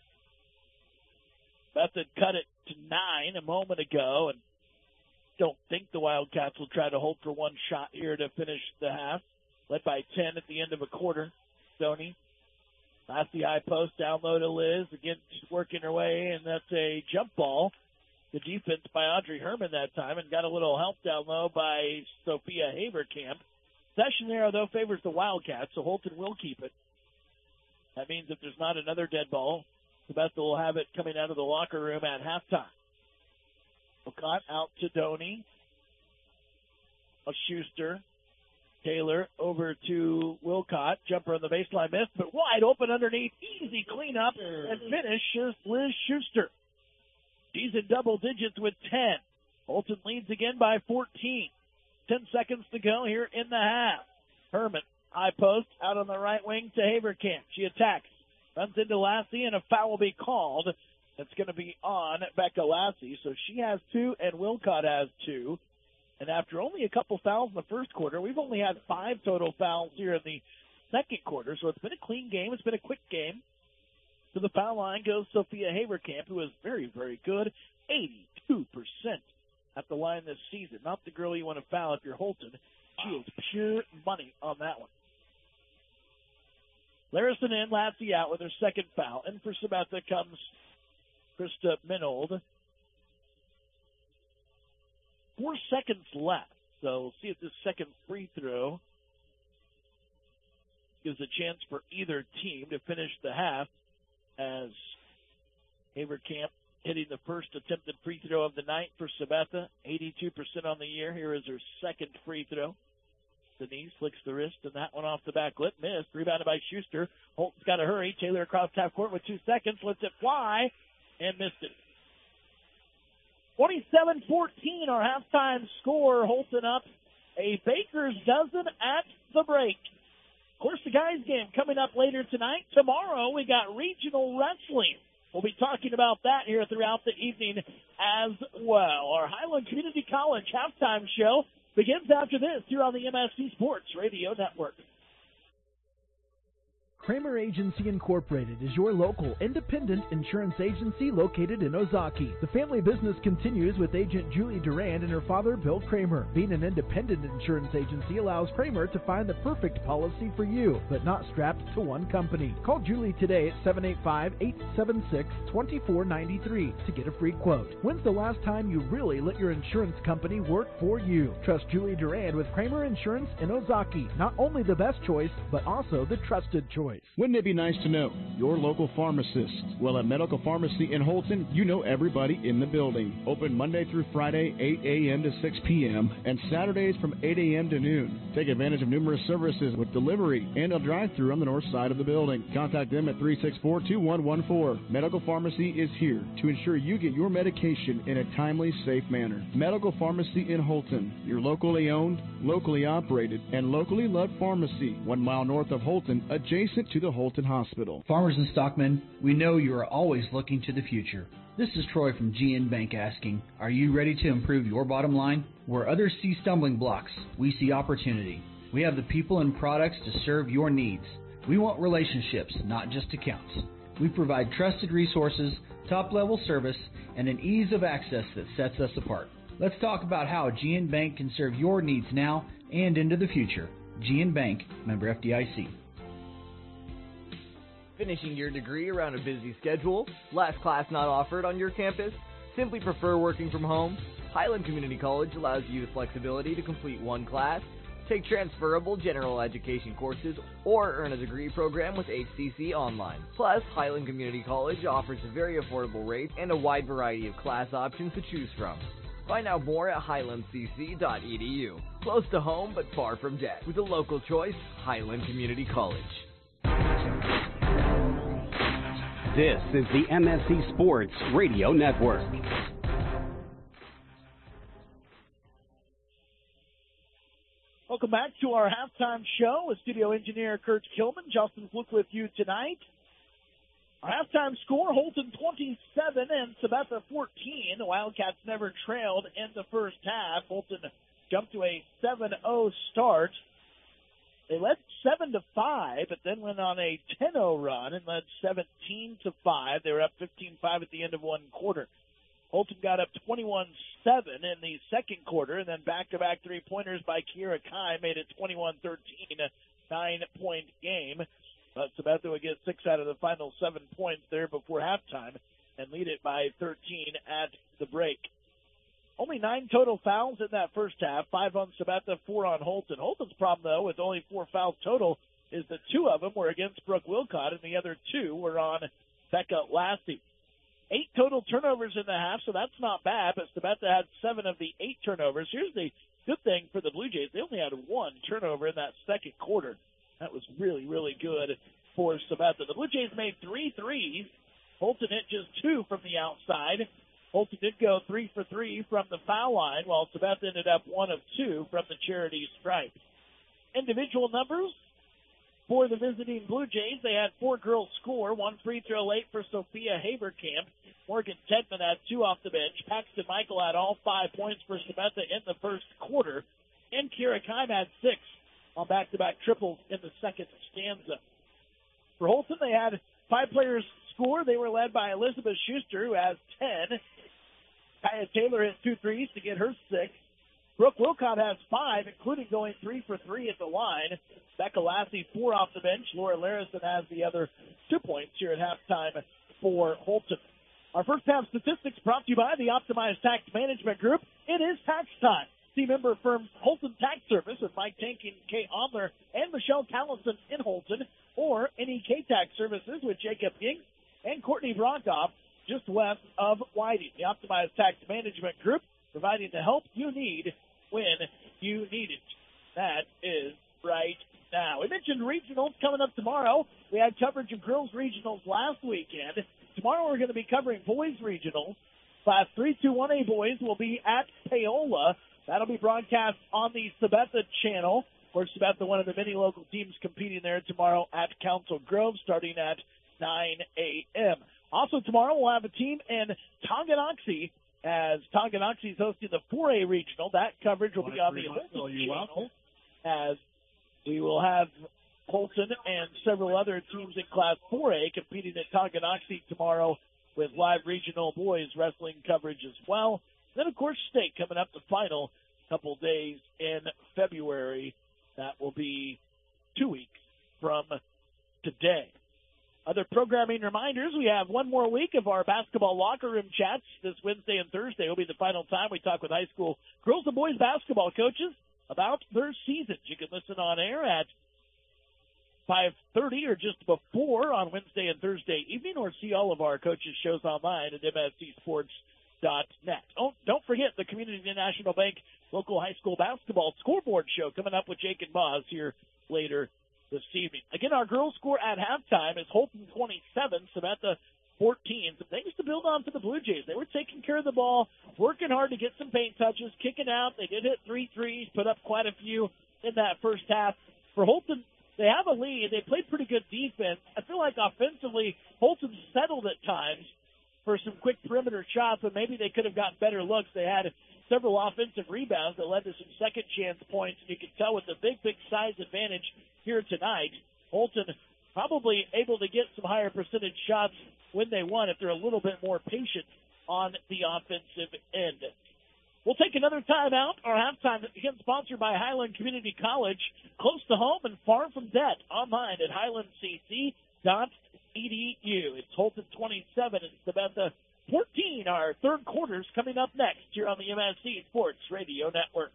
Beth had cut it to nine a moment ago, and don't think the Wildcats will try to hold for one shot here to finish the half. Led by ten at the end of a quarter. Stoney. Last the high post, down low to Liz. Again, she's working her way, and that's a jump ball. The defense by Audrey Herman that time, and got a little help down low by Sophia Haverkamp. Possession there, though, favors the Wildcats, so Holton will keep it. That means if there's not another dead ball, Sabetha will have it coming out of the locker room at halftime. Wilcott out to Doney. A Schuster. Taylor over to Wilcott. Jumper on the baseline missed, but wide open underneath. Easy cleanup and finish is Liz Schuster. She's in double digits with ten. Holton leads again by fourteen. Ten seconds to go here in the half. Herman, high post, out on the right wing to Haverkamp. She attacks. Runs into Lassie, and a foul will be called. It's going to be on Becca Lassie. So she has two, and Wilcott has two. And after only a couple fouls in the first quarter, we've only had five total fouls here in the second quarter. So it's been a clean game. It's been a quick game. To the foul line goes Sophia Haverkamp, who is very, very good, eighty-two percent at the line this season. Not the girl you want to foul if you're Holton. She is pure money on that one. Larison in, Lassie out with her second foul. And for Samantha comes Krista Minold. Four seconds left. So we'll see if this second free throw gives a chance for either team to finish the half, as Haverkamp hitting the first attempted free throw of the night for Sabetha. eighty-two percent on the year. Here is her second free throw. Denise flicks the wrist, and that one off the back lip. Missed. Rebounded by Schuster. Holton's got to hurry. Taylor across half court with two seconds. Lets it fly and missed it. twenty-seven fourteen, our halftime score. Holton up a Baker's dozen at the break. Of course, the guys' game coming up later tonight. Tomorrow, we got regional wrestling. We'll be talking about that here throughout the evening as well. Our Highland Community College halftime show begins after this here on the M S C Sports Radio Network. Kramer Agency Incorporated is your local independent insurance agency located in Ozaki. The family business continues with agent Julie Durand and her father, Bill Kramer. Being an independent insurance agency allows Kramer to find the perfect policy for you, but not strapped to one company. Call Julie today at seven eight five, eight seven six, two four nine three to get a free quote. When's the last time you really let your insurance company work for you? Trust Julie Durand with Kramer Insurance in Ozaki. Not only the best choice, but also the trusted choice. Wouldn't it be nice to know your local pharmacist? Well, at Medical Pharmacy in Holton, you know everybody in the building. Open Monday through Friday, eight a.m. to six p.m., and Saturdays from eight a.m. to noon. Take advantage of numerous services with delivery and a drive-thru on the north side of the building. Contact them at three six four, two one one four. Medical Pharmacy is here to ensure you get your medication in a timely, safe manner. Medical Pharmacy in Holton, your locally owned, locally operated, and locally loved pharmacy, one mile north of Holton, adjacent to the Holton Hospital. Farmers and stockmen, we know you are always looking to the future. This is Troy from G N Bank asking, are you ready to improve your bottom line? Where others see stumbling blocks, we see opportunity. We have the people and products to serve your needs. We want relationships, not just accounts. We provide trusted resources, top-level service, and an ease of access that sets us apart. Let's talk about how G N Bank can serve your needs now and into the future. G N Bank, member F D I C. Finishing your degree around a busy schedule? Last class not offered on your campus? Simply prefer working from home? Highland Community College allows you the flexibility to complete one class, take transferable general education courses, or earn a degree program with H C C Online. Plus, Highland Community College offers a very affordable rate and a wide variety of class options to choose from. Find out more at highland c c dot e d u. Close to home but far from debt. With a local choice, Highland Community College. This is the M S C Sports Radio Network. Welcome back to our halftime show with studio engineer Kurt Kilman. Justin Fluke with you tonight. Our halftime score, Holton twenty-seven and Sabetha fourteen. The Wildcats never trailed in the first half. Holton jumped to a seven oh start. They led seven to five, but then went on a ten oh run and led seventeen to five. They were up fifteen five at the end of one quarter. Holton got up twenty-one seven in the second quarter, and then back-to-back three-pointers by Kiera Kai made it twenty-one thirteen, a nine-point game. But Sabetha would get six out of the final seven points there before halftime and lead it by thirteen at the break. Only nine total fouls in that first half, five on Sabetha, four on Holton. Holton's problem, though, with only four fouls total, is that two of them were against Brooke Wilcott, and the other two were on Becca Lassie. Eight total turnovers in the half, so that's not bad, but Sabetha had seven of the eight turnovers. Here's the Good thing for the Blue Jays, they only had one turnover in that second quarter. That was really, really good for Sabetha. The Blue Jays made three threes. Holton hit just two from the outside. Holton did go three for three from the foul line, while Sabetha ended up one of two from the charity stripe. Individual numbers for the visiting Blue Jays, they had four girls score, one free throw late for Sophia Haberkamp. Morgan Tedman had two off the bench. Paxton Michael had all five points for Sabetha in the first quarter. And Kira Kime had six on back-to-back triples in the second stanza. For Holton, they had five players score. They were led by Elizabeth Schuster, who has ten. Kaya Taylor hit two threes to get her six. Brooke Wilcott has five, including going three for three at the line. Becca Lassie, four off the bench. Laura Larison has the other two points here at halftime for Holton. Our first half statistics brought to you by the Optimized Tax Management Group. It is tax time. See member firm Holton Tax Service with Mike Tankin, Kay Omler, and Michelle Callison in Holton, or N E K Tax Services with Jacob Yinks and Courtney Bronkoff just west of Whiting. The Optimized Tax Management Group, providing the help you need when you need it. That is right now. We mentioned regionals coming up tomorrow. We had coverage of girls regionals last weekend. Tomorrow we're going to be covering boys regionals. Class three two one A boys will be at Paola. That'll be broadcast on the Sabetha channel. Of course, Sabetha, one of the many local teams competing there tomorrow at Council Grove, starting at nine a.m. Also tomorrow we'll have a team in Tonganoxie, as Tonganoxie is hosting the four A regional. That coverage will be on the Holton channel, as we will have Holton and several other teams in Class four A competing at Tonganoxie tomorrow with live regional boys wrestling coverage as well. Then, of course, state coming up the final couple days in February. That will be two weeks from today. Other programming reminders, we have one more week of our basketball locker room chats. This Wednesday and Thursday will be the final time we talk with high school girls and boys basketball coaches about their seasons. You can listen on air at five thirty or just before on Wednesday and Thursday evening, or see all of our coaches' shows online at M S C sports dot net. Oh, don't forget the Community National Bank local high school basketball scoreboard show coming up with Jake and Boz here later this evening. Again, our girls' score at halftime is Holton twenty-seven, Sabetha fourteen. Some things to build on for the Blue Jays. They were taking care of the ball, working hard to get some paint touches, kicking out. They did hit three threes, put up quite a few in that first half. For Holton, they have a lead. They played pretty good defense. I feel like offensively, Holton settled at times for some quick perimeter shots, but maybe they could have gotten better looks. They had several offensive rebounds that led to some second chance points. And you can tell with the big, big size advantage here tonight, Holton probably able to get some higher percentage shots when they won if they're a little bit more patient on the offensive end. We'll take another timeout. Our halftime, again, sponsored by Highland Community College, close to home and far from debt. Online at highland c c dot e d u. It's Holton twenty-seven and Sabetha fourteen. Our third quarter's coming up next here on the M S C Sports Radio Network.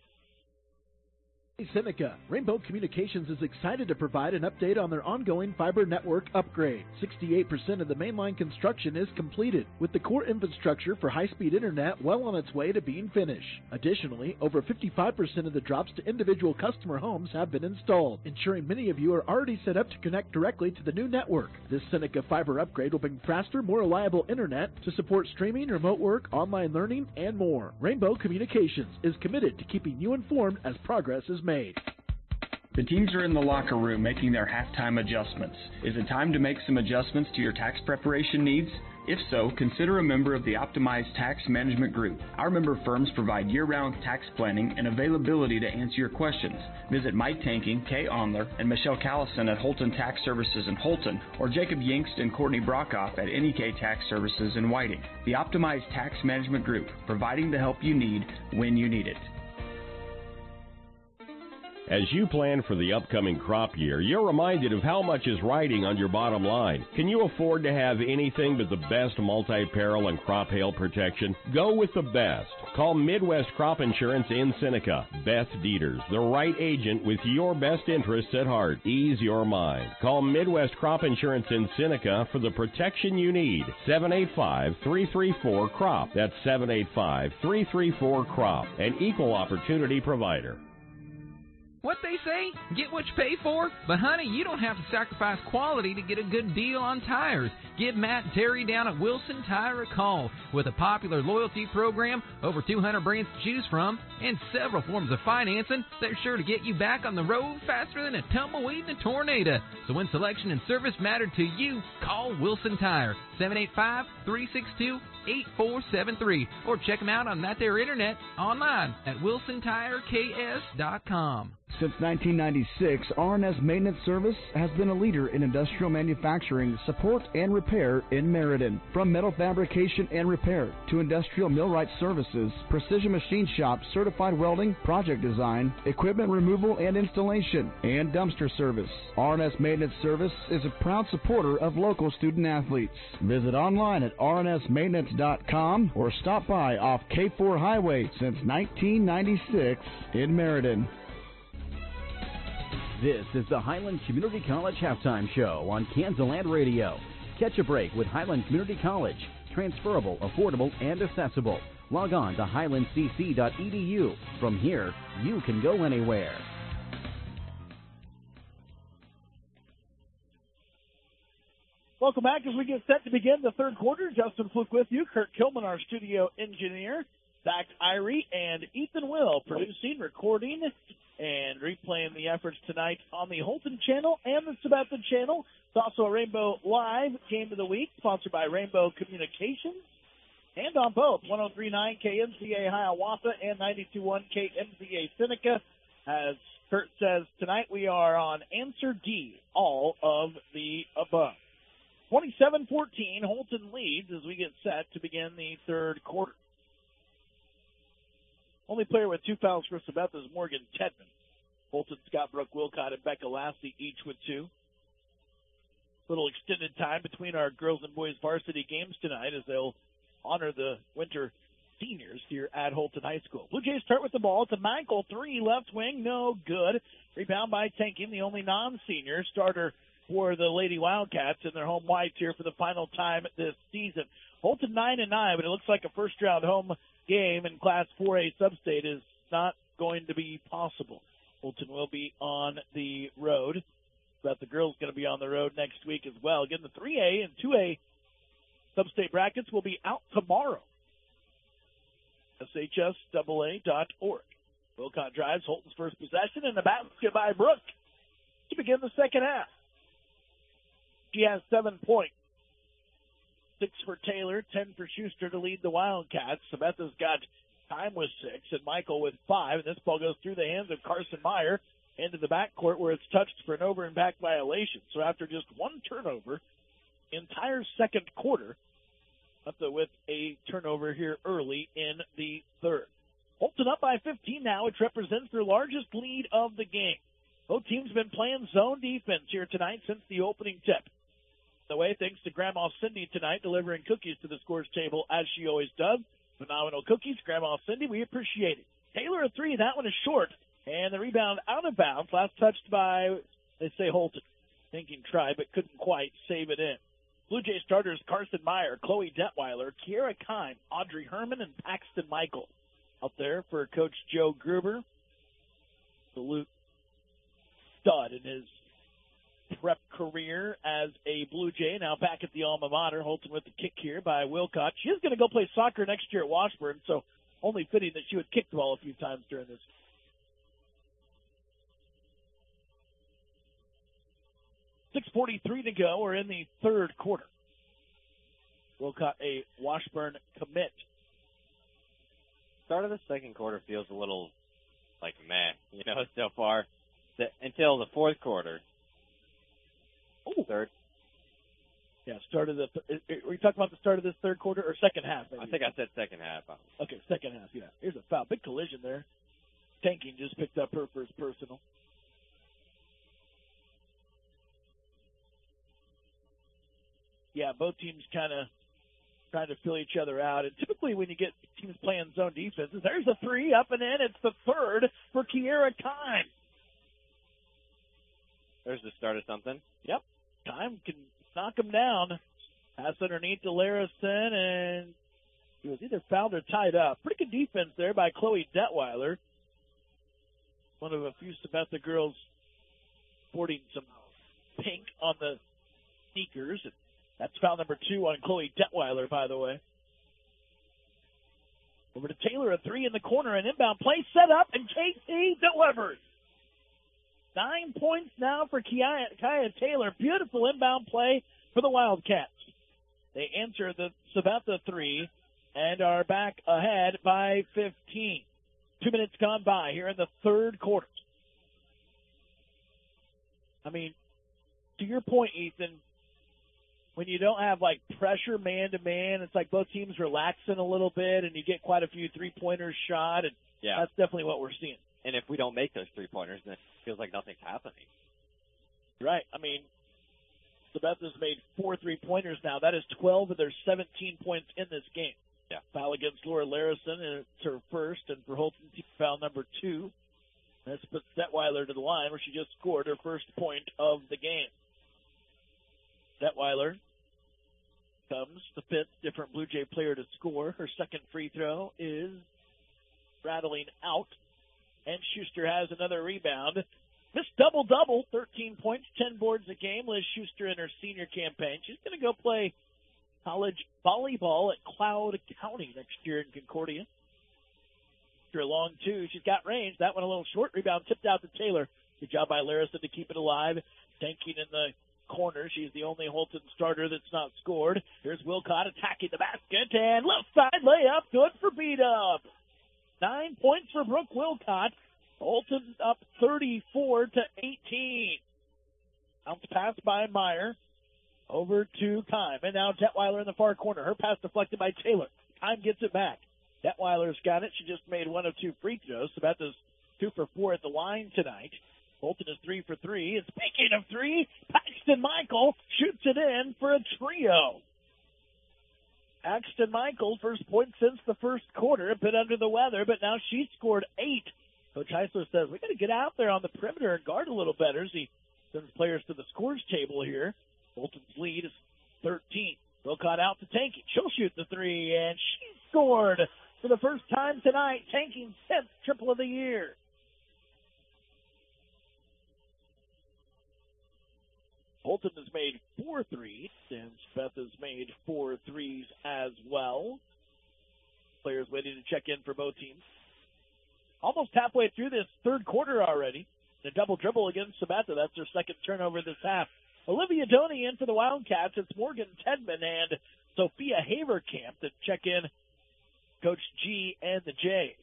Seneca. Rainbow Communications is excited to provide an update on their ongoing fiber network upgrade. sixty-eight percent of the mainline construction is completed, with the core infrastructure for high-speed internet well on its way to being finished. Additionally, over fifty-five percent of the drops to individual customer homes have been installed, ensuring many of you are already set up to connect directly to the new network. This Seneca fiber upgrade will bring faster, more reliable internet to support streaming, remote work, online learning, and more. Rainbow Communications is committed to keeping you informed as progress is made. The teams are in the locker room making their halftime adjustments. Is it time to make some adjustments to your tax preparation needs? If so, consider a member of the Optimized Tax Management Group. Our member firms provide year-round tax planning and availability to answer your questions. Visit Mike Tanking, Kay Onler, and Michelle Callison at Holton Tax Services in Holton, or Jacob Yingst and Courtney Brockhoff at N E K Tax Services in Whiting. The Optimized Tax Management Group, providing the help you need when you need it. As you plan for the upcoming crop year, you're reminded of how much is riding on your bottom line. Can you afford to have anything but the best multi-peril and crop hail protection? Go with the best. Call Midwest Crop Insurance in Seneca. Beth Dieters, the right agent with your best interests at heart. Ease your mind. Call Midwest Crop Insurance in Seneca for the protection you need. seven eight five, three three four, C R O P. That's seven eight five, three three four, C R O P. An equal opportunity provider. What they say, get what you pay for. But honey, you don't have to sacrifice quality to get a good deal on tires. Give Matt and Terry down at Wilson Tire a call. With a popular loyalty program, over two hundred brands to choose from, and several forms of financing, they're sure to get you back on the road faster than a tumbleweed in a tornado. So when selection and service matter to you, call Wilson Tire, seven eight five, three six two, eight four seven three, or check them out on that there internet online at wilson tire k s dot com. Since nineteen ninety-six, R and S Maintenance Service has been a leader in industrial manufacturing, support, and repair in Meriden. From metal fabrication and repair to industrial millwright services, precision machine shop, certified welding, project design, equipment removal and installation, and dumpster service. R and S Maintenance Service is a proud supporter of local student athletes. Visit online at r n s maintenance dot com or stop by off K four Highway since nineteen ninety-six in Meriden. This is the Highland Community College Halftime Show on Kansas Land Radio. Catch a break with Highland Community College. Transferable, affordable, and accessible. Log on to highland c c dot e d u. From here, you can go anywhere. Welcome back as we get set to begin the third quarter. Justin Fluke with you. Kurt Kilman, our studio engineer. Zach Irie and Ethan Will producing, recording, and replaying the efforts tonight on the Holton channel and the Sabetha channel. It's also a Rainbow Live Game of the Week, sponsored by Rainbow Communications, and on both one oh three point nine K M C A Hiawatha and ninety-two point one K M C A Seneca. As Kurt says, tonight we are on answer D, all of the above. twenty-seven fourteen, Holton leads as we get set to begin the third quarter. Only player with two fouls for Sabetha is Morgan Tedman. Holton, Scott Brooke, Wilcott, and Becca Lassie each with two. Little extended time between our girls and boys varsity games tonight as they'll honor the winter seniors here at Holton High School. Blue Jays start with the ball to Michael, three left wing, no good. Rebound by Tanking, the only non-senior starter for the Lady Wildcats in their home whites here for the final time this season. Holton nine and nine, but it looks like a first round home game in Class four A Substate is not going to be possible. Holton will be on the road, but the girls going to be on the road next week as well. Again, the three A and two A Substate brackets will be out tomorrow. S H S A A dot org. Wilcott drives Holton's first possession and a basket by Brooke to begin the second half. She has seven points. Six for Taylor, ten for Schuster to lead the Wildcats. Sabetha's got time with six, and Michael with five. And this ball goes through the hands of Carson Meyer into the backcourt where it's touched for an over and back violation. So after just one turnover, entire second quarter, Sabetha with a turnover here early in the third. Holton up by fifteen now, which represents their largest lead of the game. Both teams have been playing zone defense here tonight since the opening tip. The way, thanks to Grandma Cindy tonight, delivering cookies to the scores table as she always does. Phenomenal cookies, Grandma Cindy. We appreciate it. Taylor a three. That one is short. And the rebound out of bounds. Last touched by, they say, Holton. Thinking tried, but couldn't quite save it in. Blue Jay starters Carson Meyer, Chloe Detweiler, Kiera Kime, Audrey Herman, and Paxton Michael. Out there for Coach Joe Gruber. Salute stud in his prep career as a Blue Jay. Now back at the alma mater. Holton with the kick here by Wilcott. She is going to go play soccer next year at Washburn, so only fitting that she would kick the ball a few times during this. six forty-three to go. We're in the third quarter. Wilcott, a Washburn commit. Start of the second quarter feels a little like meh, you know, so far the, until the fourth quarter. Oh, third. Yeah, start of the. Th- are we talking about the start of this third quarter or second half? Maybe? I think I said second half. Okay, second half. Yeah, here's a foul. Big collision there. Tanking just picked up her first personal. yeah, both teams kind of trying to fill each other out. And typically when you get teams playing zone defenses, there's a three up and in. It's the third for Kiera Kime. There's the start of something. Yep. Kime can knock him down. Pass underneath to Larison, and he was either fouled or tied up. Pretty good defense there by Chloe Detweiler. One of a few Sabetha girls sporting some pink on the sneakers. That's foul number two on Chloe Detweiler, by the way. Over to Taylor, a three in the corner, an inbound play set up, and K T delivers. Nine points now for Kaya, Kaya Taylor. Beautiful inbound play for the Wildcats. They answer the Sabetha three and are back ahead by fifteen. Two minutes gone by here in the third quarter. I mean, to your point, Ethan, when you don't have, like, pressure man-to-man, it's like both teams relaxing a little bit, and you get quite a few three-pointers shot, and yeah. that's definitely what we're seeing. And if we don't make those three-pointers, then it feels like nothing's happening. Right. I mean, Sabetha's made four three-pointers now. That is twelve of their seventeen points in this game. Yeah. Foul against Laura Larison, and it's her first, and for Holton, team foul number two. That's put Detweiler to the line, where she just scored her first point of the game. Detweiler comes the fifth different Blue Jay player to score. Her second free throw is rattling out, and Schuster has another rebound. This double-double, thirteen points, ten boards a game. Liz Schuster in her senior campaign. She's going to go play college volleyball at Cloud County next year in Concordia. After a long two, she's got range. That one a little short. Rebound tipped out to Taylor. Good job by Larison to keep it alive. Tanking in the corner. She's the only Holton starter that's not scored. Here's Wilcott attacking the basket, and left side layup, good for B-Dub. Nine points for Brooke Wilcott. Holton up thirty-four to eighteen. Bounce pass by Meyer. Over to Kime. And now Detweiler in the far corner. Her pass deflected by Taylor. Kime gets it back. Detweiler's got it. She just made one of two free throws. Sabetha's two for four at the line tonight. Holton is three for three. And speaking of three, Paxton Michael shoots it in for a trio. Paxton Michael, first point since the first quarter. A bit under the weather, but now she scored eight. Coach Heisler says, we got to get out there on the perimeter and guard a little better as he sends players to the scores table here. Holton's lead is thirteen. Wilcott out to Tanking. She'll shoot the three, and she scored for the first time tonight. Tanking's tenth triple of the year. Holton has made four threes, and Beth has made four threes as well. Players waiting to check in for both teams. Almost halfway through this third quarter already. The double dribble against Sabetha. That's their second turnover this half. Olivia Doney in for the Wildcats. It's Morgan Tedman and Sophia Haverkamp that check in Coach G and the Jays.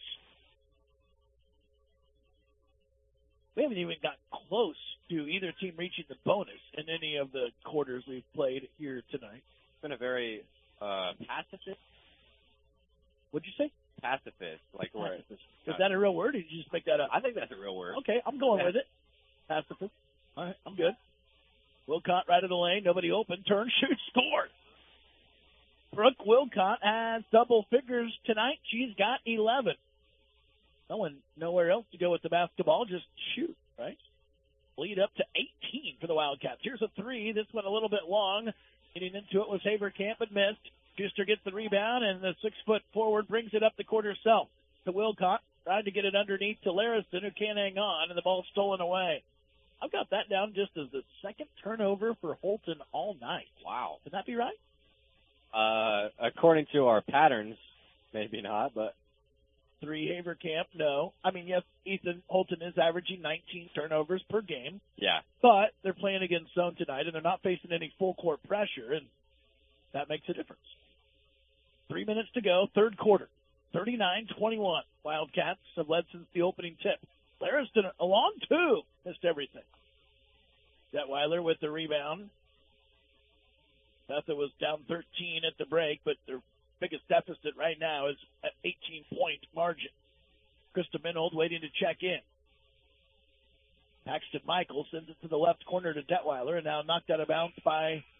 We haven't even got close to either team reaching the bonus in any of the quarters we've played here tonight. It's been a very uh, pacifist. What'd you say? Pacifist. Like where? Is that a real word, or did you just make that up? I think that's a real word. Okay, I'm going yeah. with it. Pacifist. All right, I'm good. Wilcott right of the lane. Nobody open. Turn, shoot, score. Brooke Wilcott has double figures tonight. She's got eleven. No one, nowhere else to go with the basketball. Just shoot, right? Lead up to eighteen for the Wildcats. Here's a three. This one a little bit long. Getting into it was Haverkamp, but missed. Schuster gets the rebound, and the six-foot forward brings it up the court herself to Wilcott. Tried to get it underneath to Larison, who can't hang on, and the ball's stolen away. I've got that down just as the second turnover for Holton all night. Wow. Would that be right? Uh, according to our patterns, maybe not, but. Three Haverkamp, no. I mean, yes, Ethan Holton is averaging nineteen turnovers per game. Yeah. But they're playing against zone tonight, and they're not facing any full-court pressure, and that makes a difference. Three minutes to go, third quarter. thirty-nine twenty-one. Wildcats have led since the opening tip. Larison, a long two, missed everything. Detweiler with the rebound. Betha was down thirteen at the break, but their biggest deficit right now is at eighteen-point margin. Krista Minold waiting to check in. Paxton Michael sends it to the left corner to Detweiler, and now knocked out of bounds by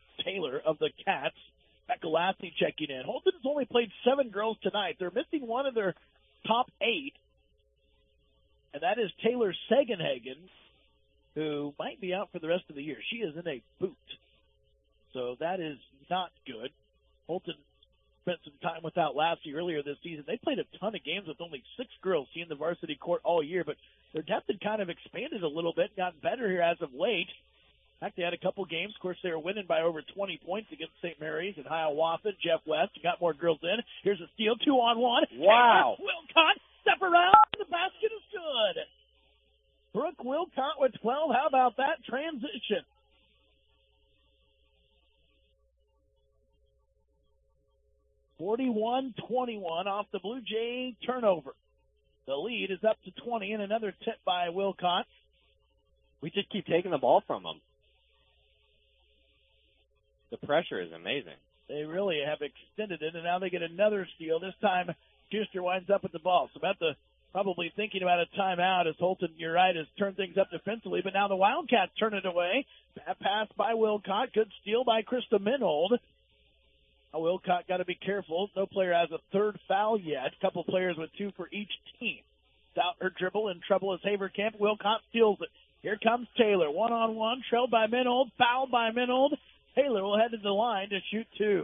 Taylor of the Cats. Becca Lassie checking in. Holton has only played seven girls tonight. They're missing one of their top eight, and that is Taylor Sagenhagen, who might be out for the rest of the year. She is in a boot, so that is not good. Holton spent some time without Lassie earlier this season. They played a ton of games with only six girls seeing the varsity court all year, but their depth had kind of expanded a little bit, gotten better here as of late. In fact, they had a couple games. Of course, they were winning by over twenty points against Saint Mary's and Hiawatha. Jeff West got more girls in. Here's a steal, two on one. Wow. Wilcott, step around. The basket is good. Brooke Wilcott with twelve. How about that transition? forty-one twenty-one off the Blue Jay turnover. The lead is up to twenty, and another tip by Wilcott. We just keep taking the ball from them. The pressure is amazing. They really have extended it, and now they get another steal. This time, Schuster winds up with the ball. Samantha probably thinking about a timeout as Holton, you're right, has turned things up defensively, but now the Wildcats turn it away. Bad pass by Wilcott. Good steal by Krista Minold. Now Wilcott got to be careful. No player has a third foul yet. A couple players with two for each team. Without her dribble, in trouble is Haverkamp. Wilcott steals it. Here comes Taylor. One-on-one, trailed by Minold, fouled by Minold. Taylor will head to the line to shoot two.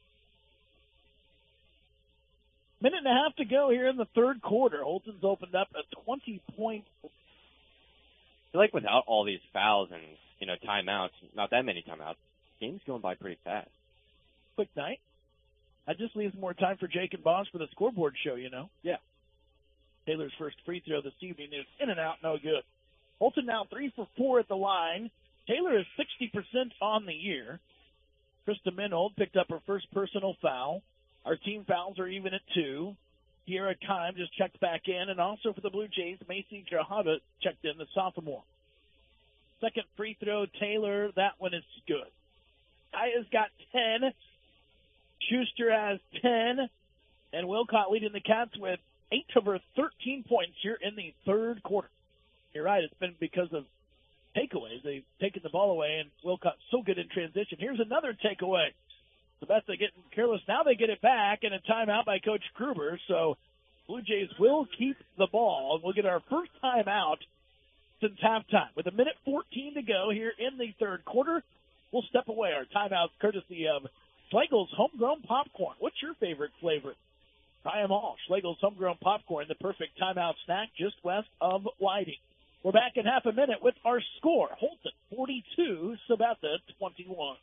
Minute and a half to go here in the third quarter. Holton's opened up a twenty-point. I feel like without all these fouls and, you know, timeouts, not that many timeouts, game's going by pretty fast. Quick night. That just leaves more time for Jake and Boss for the scoreboard show, you know. Yeah. Taylor's first free throw this evening is in and out, no good. Holton now three for four at the line. Taylor is sixty percent on the year. Krista Minold picked up her first personal foul. Our team fouls are even at two. Kiera Kime just checked back in, and also for the Blue Jays, Macy Grajada checked in, the sophomore. Second free throw, Taylor, that one is good. Kaya's got ten. Schuster has ten. And Wilcott leading the Cats with eight of her thirteen points here in the third quarter. You're right, it's been because of takeaways. They've taken the ball away, and Wilcott's so good in transition. Here's another takeaway. Sebesta getting careless. Now they get it back, and a timeout by Coach Gruber. So Blue Jays will keep the ball, and we'll get our first timeout since halftime. With a minute fourteen to go here in the third quarter, we'll step away. Our timeout courtesy of Schlegel's Homegrown Popcorn. What's your favorite flavor? Try them all. Schlegel's Homegrown Popcorn, the perfect timeout snack just west of Whiting. We're back in half a minute with our score. Holton forty-two, Sabetha twenty-one.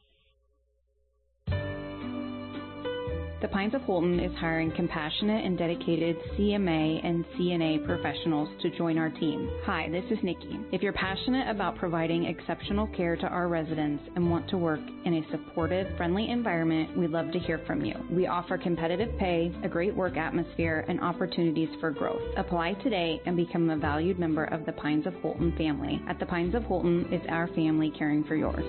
The Pines of Holton is hiring compassionate and dedicated C M A and C N A professionals to join our team. Hi, this is Nikki. If you're passionate about providing exceptional care to our residents and want to work in a supportive, friendly environment, we'd love to hear from you. We offer competitive pay, a great work atmosphere, and opportunities for growth. Apply today and become a valued member of the Pines of Holton family. At the Pines of Holton, it's our family caring for yours.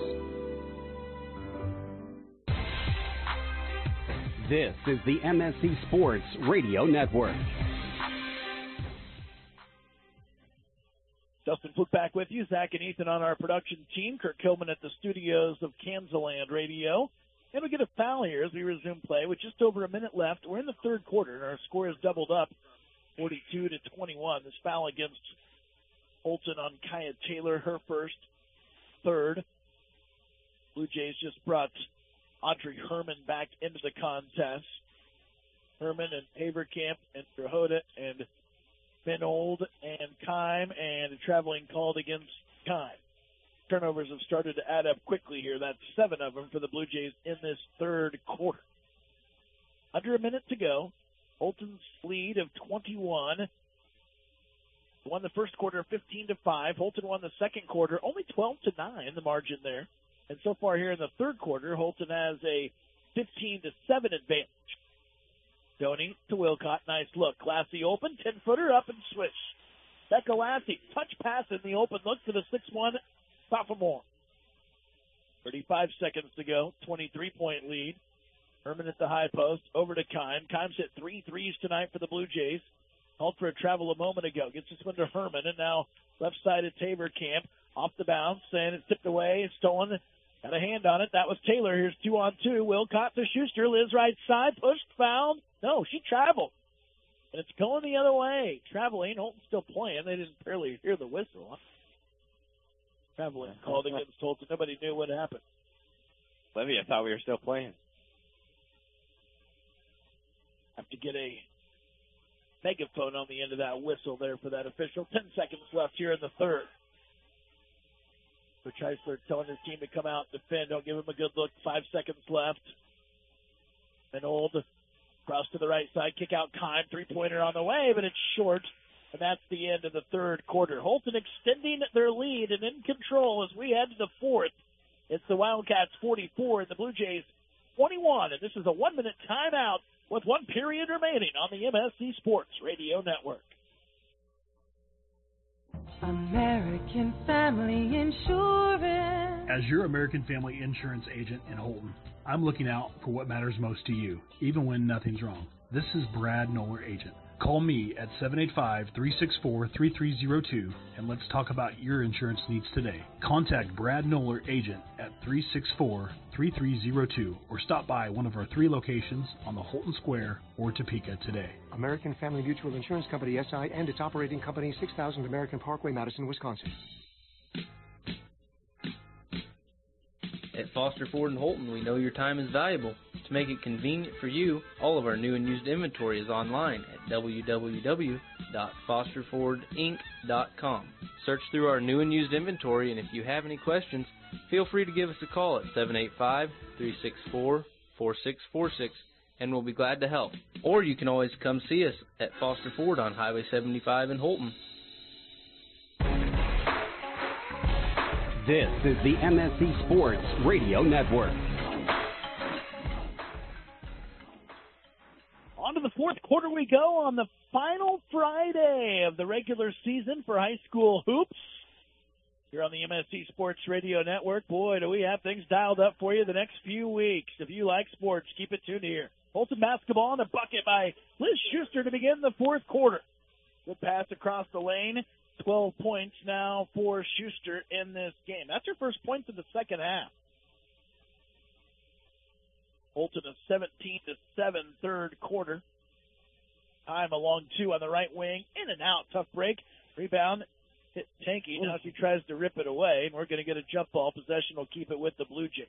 This is the M S C Sports Radio Network. Dustin Fluke back with you. Zach and Ethan on our production team. Kirk Hillman at the studios of Kansaland Radio. And we get a foul here as we resume play with just over a minute left. We're in the third quarter, and our score has doubled up, forty-two to twenty-one. This foul against Holton on Kaya Taylor, her first, third. Blue Jays just brought Audrey Herman back into the contest. Herman and Haverkamp and Grajada and Minold and Kime, and a traveling called against Kime. Turnovers have started to add up quickly here. That's seven of them for the Blue Jays in this third quarter. Under a minute to go. Holton's lead of twenty-one. Won the first quarter fifteen to five. Holton won the second quarter only twelve to nine, the margin there. And so far here in the third quarter, Holton has a fifteen to seven advantage. Donnie to Wilcott. Nice look. Lassie open. ten-footer up and swish. Becca Lassie. Touch pass in the open look to the six one sophomore. thirty-five seconds to go. twenty-three point lead. Herman at the high post. Over to Kime. Kime's hit three threes tonight for the Blue Jays. Called for a travel a moment ago. Gets this one to Herman. And now left side of Haverkamp. Off the bounce. And it's tipped away. Stolen Got a hand on it. That was Taylor. Here's two on two. Wilcott to Schuster. Liz right side. Pushed, fouled. No, she traveled. And it's going the other way. Traveling. Holton's still playing. They didn't barely hear the whistle. Traveling called against Holton. Nobody knew what happened. Olivia thought we were still playing. Have to get a megaphone on the end of that whistle there for that official. Ten seconds left here in the third. So Chrysler telling his team to come out and defend. Don't give him a good look. Five seconds left. And Old cross to the right side. Kick out Kime. Three-pointer on the way, but it's short. And that's the end of the third quarter. Holton extending their lead and in control as we head to the fourth. It's the Wildcats forty-four and the Blue Jays twenty-one. And this is a one-minute timeout with one period remaining on the M S C Sports Radio Network. American Family Insurance. As your American Family Insurance agent in Holton, I'm looking out for what matters most to you, even when nothing's wrong. This is Brad Noller, agent. Call me at seven eight five, three six four, three three zero two and let's talk about your insurance needs today. Contact Brad Noller, agent at three six four, three three zero two or stop by one of our three locations on the Holton Square or Topeka today. American Family Mutual Insurance Company, S I, and its operating company, six thousand American Parkway, Madison, Wisconsin. At Foster Ford in Holton, we know your time is valuable. To make it convenient for you, all of our new and used inventory is online at w w w dot foster ford inc dot com. Search through our new and used inventory, and if you have any questions, feel free to give us a call at seven eight five, three six four, four six four six, and we'll be glad to help. Or you can always come see us at Foster Ford on Highway seventy-five in Holton. This is the M S C Sports Radio Network. On to the fourth quarter we go on the final Friday of the regular season for high school hoops. Here on the M S C Sports Radio Network, boy, do we have things dialed up for you the next few weeks. If you like sports, keep it tuned here. Holton basketball on the bucket by Liz Schuster to begin the fourth quarter. Good pass across the lane. twelve points now for Schuster in this game. That's her first points in the second half. Holton a seventeen to seven third quarter. Time along two on the right wing. In and out. Tough break. Rebound. Hit Tanky. Now she tries to rip it away, and we're going to get a jump ball. Possession will keep it with the Blue Jays.